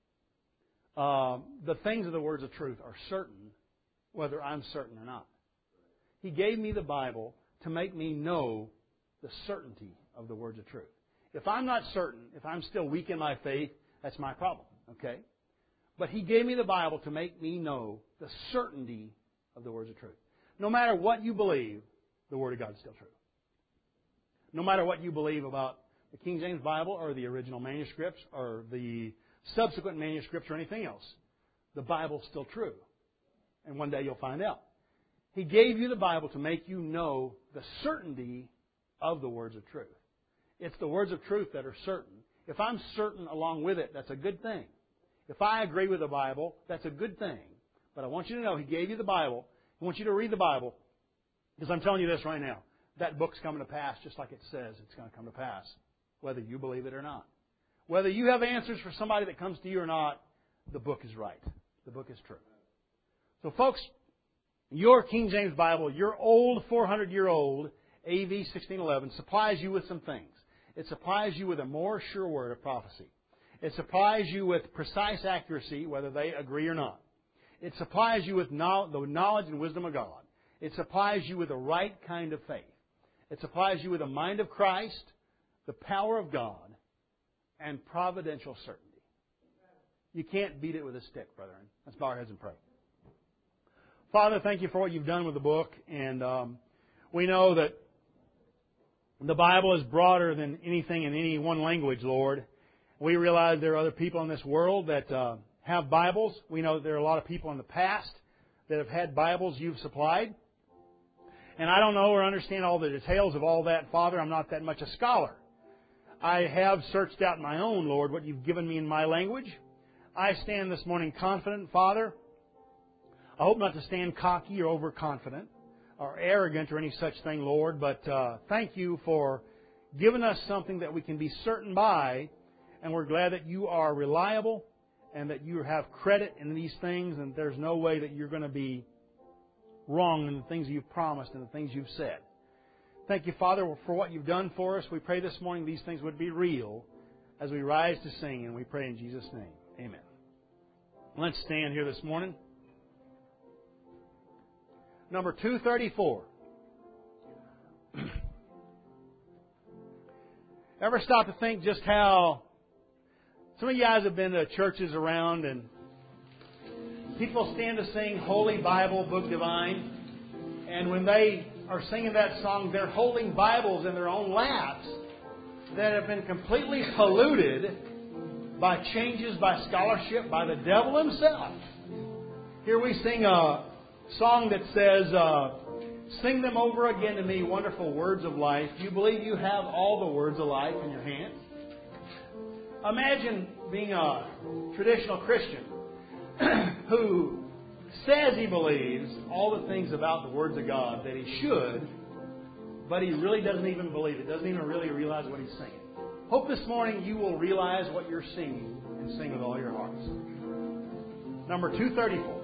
Speaker 1: The things of the words of truth are certain, whether I'm certain or not. He gave me the Bible to make me know the certainty of the words of truth. If I'm not certain, if I'm still weak in my faith, that's my problem, okay? But He gave me the Bible to make me know the certainty of the words of truth. No matter what you believe, the Word of God is still true. No matter what you believe about the King James Bible or the original manuscripts or the subsequent manuscripts or anything else, the Bible's still true. And one day you'll find out. He gave you the Bible to make you know the certainty of the words of truth. It's the words of truth that are certain. If I'm certain along with it, that's a good thing. If I agree with the Bible, that's a good thing. But I want you to know He gave you the Bible. I want you to read the Bible. Because I'm telling you this right now. That book's coming to pass just like it says it's going to come to pass. Whether you believe it or not. Whether you have answers for somebody that comes to you or not, the book is right. The book is true. So folks, your King James Bible, your old 400-year-old AV 1611 supplies you with some things. It supplies you with a more sure word of prophecy. It supplies you with precise accuracy, whether they agree or not. It supplies you with the knowledge and wisdom of God. It supplies you with the right kind of faith. It supplies you with the mind of Christ, the power of God, and providential certainty. You can't beat it with a stick, brethren. Let's bow our heads and pray. Father, thank You for what You've done with the book. And we know that the Bible is broader than anything in any one language, Lord. We realize there are other people in this world that have Bibles. We know that there are a lot of people in the past that have had Bibles You've supplied. And I don't know or understand all the details of all that, Father. I'm not that much a scholar. I have searched out my own, Lord, what You've given me in my language. I stand this morning confident, Father. I hope not to stand cocky or overconfident or arrogant or any such thing, Lord, but thank You for giving us something that we can be certain by, and we're glad that You are reliable and that You have credit in these things, and there's no way that You're going to be wrong in the things You've promised and the things You've said. Thank You, Father, for what You've done for us. We pray this morning these things would be real as we rise to sing, and we pray in Jesus' name. Amen. Let's stand here this morning. Number 234. Ever stop to think just how some of you guys have been to churches around and people stand to sing Holy Bible, Book Divine, and when they are singing that song, they're holding Bibles in their own laps that have been completely polluted by changes, by scholarship, by the devil himself. Here we sing a song that says, sing them over again to me, wonderful words of life. Do you believe you have all the words of life in your hands? Imagine being a traditional Christian who says he believes all the things about the words of God that he should, but he really doesn't even believe it, doesn't even really realize what he's singing. Hope this morning you will realize what you're singing and sing with all your hearts. Number 234.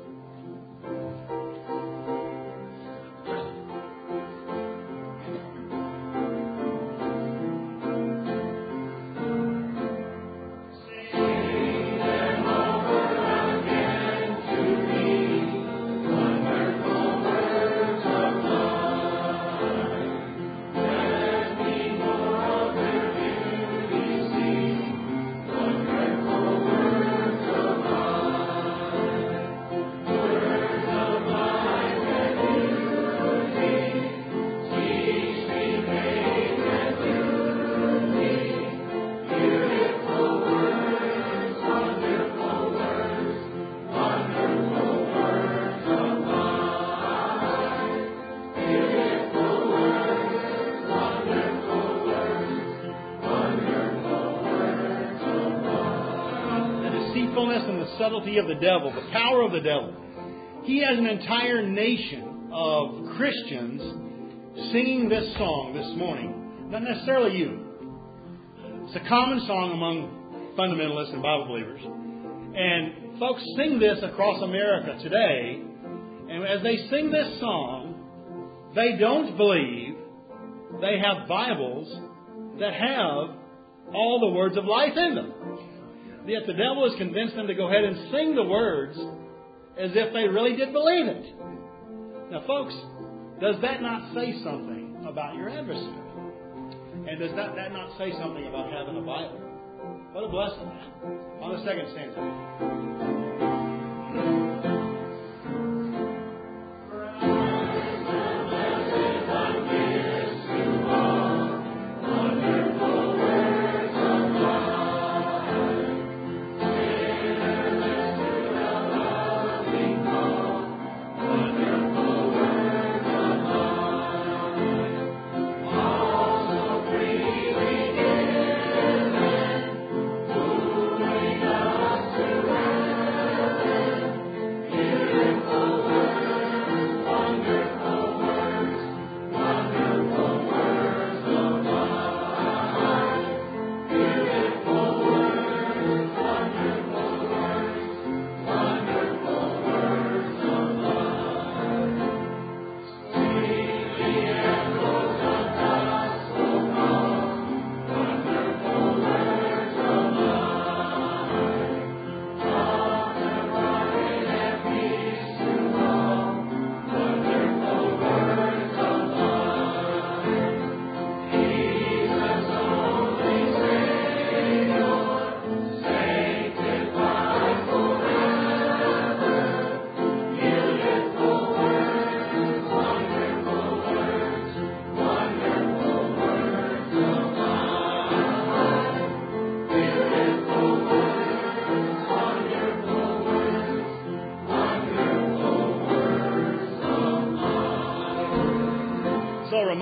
Speaker 1: Subtlety of the devil, the power of the devil. He has an entire nation of Christians singing this song this morning. Not necessarily you. It's a common song among fundamentalists and Bible believers. And folks sing this across America today. And as they sing this song, they don't believe they have Bibles that have all the words of life in them. Yet the devil has convinced them to go ahead and sing the words as if they really did believe it. Now, folks, does that not say something about your adversary? And does that not say something about having a Bible? What a blessing. On the second stanza.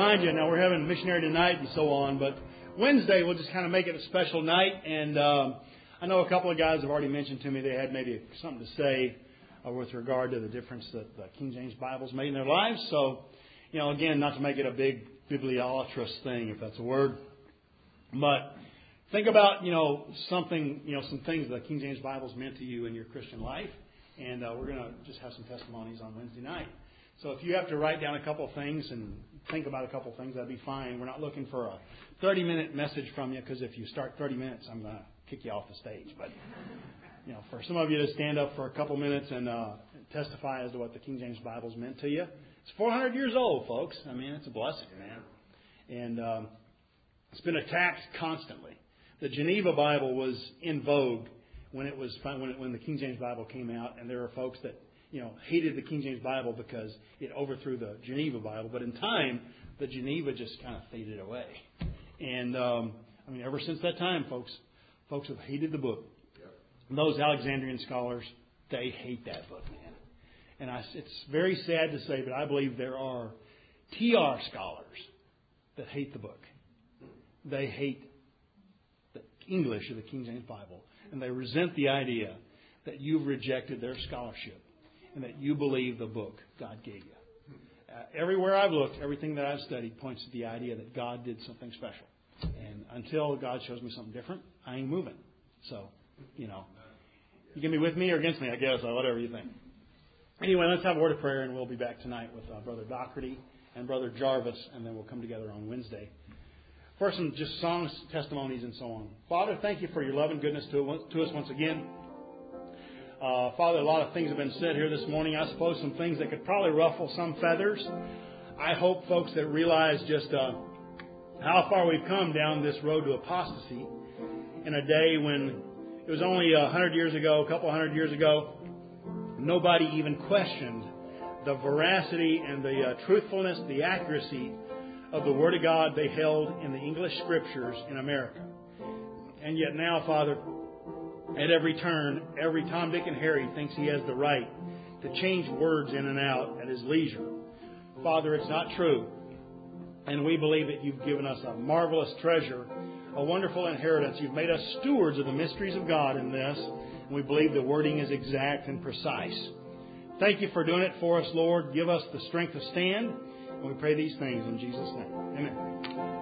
Speaker 1: remind you, now we're having missionary tonight and so on, but Wednesday we'll just kind of make it a special night. And I know a couple of guys have already mentioned to me they had maybe something to say with regard to the difference that the King James Bible's made in their lives. So, again, not to make it a big bibliolatrous thing, if that's a word, but think about, something, some things the King James Bible's meant to you in your Christian life. And we're going to just have some testimonies on Wednesday night. So if you have to write down a couple of things and think about a couple of things, that'd be fine. We're not looking for a 30-minute message from you, because if you start 30 minutes, I'm going to kick you off the stage. But, for some of you to stand up for a couple minutes and testify as to what the King James Bible's meant to you. It's 400 years old, folks. I mean, it's a blessing, man. And it's been attacked constantly. The Geneva Bible was in vogue when the King James Bible came out, and there were folks that hated the King James Bible because it overthrew the Geneva Bible. But in time, the Geneva just kind of faded away. And, ever since that time, folks have hated the book. And those Alexandrian scholars, they hate that book, man. And it's very sad to say, but I believe there are TR scholars that hate the book. They hate the English of the King James Bible. And they resent the idea that you've rejected their scholarship and that you believe the book God gave you. Everywhere I've looked, everything that I've studied points to the idea that God did something special. And until God shows me something different, I ain't moving. So, you can be with me or against me, I guess, or whatever you think. Anyway, let's have a word of prayer, and we'll be back tonight with Brother Doherty and Brother Jarvis, and then we'll come together on Wednesday for some just songs, testimonies, and so on. Father, thank you for your love and goodness to us once again. Father, a lot of things have been said here this morning. I suppose some things that could probably ruffle some feathers. I hope folks that realize just how far we've come down this road to apostasy in a day when it was only a couple hundred years ago, nobody even questioned the veracity and the truthfulness, the accuracy of the Word of God they held in the English Scriptures in America. And yet now, Father, at every turn, every Tom, Dick, and Harry thinks he has the right to change words in and out at his leisure. Father, it's not true. And we believe that you've given us a marvelous treasure, a wonderful inheritance. You've made us stewards of the mysteries of God in this. And we believe the wording is exact and precise. Thank you for doing it for us, Lord. Give us the strength to stand. And we pray these things in Jesus' name. Amen.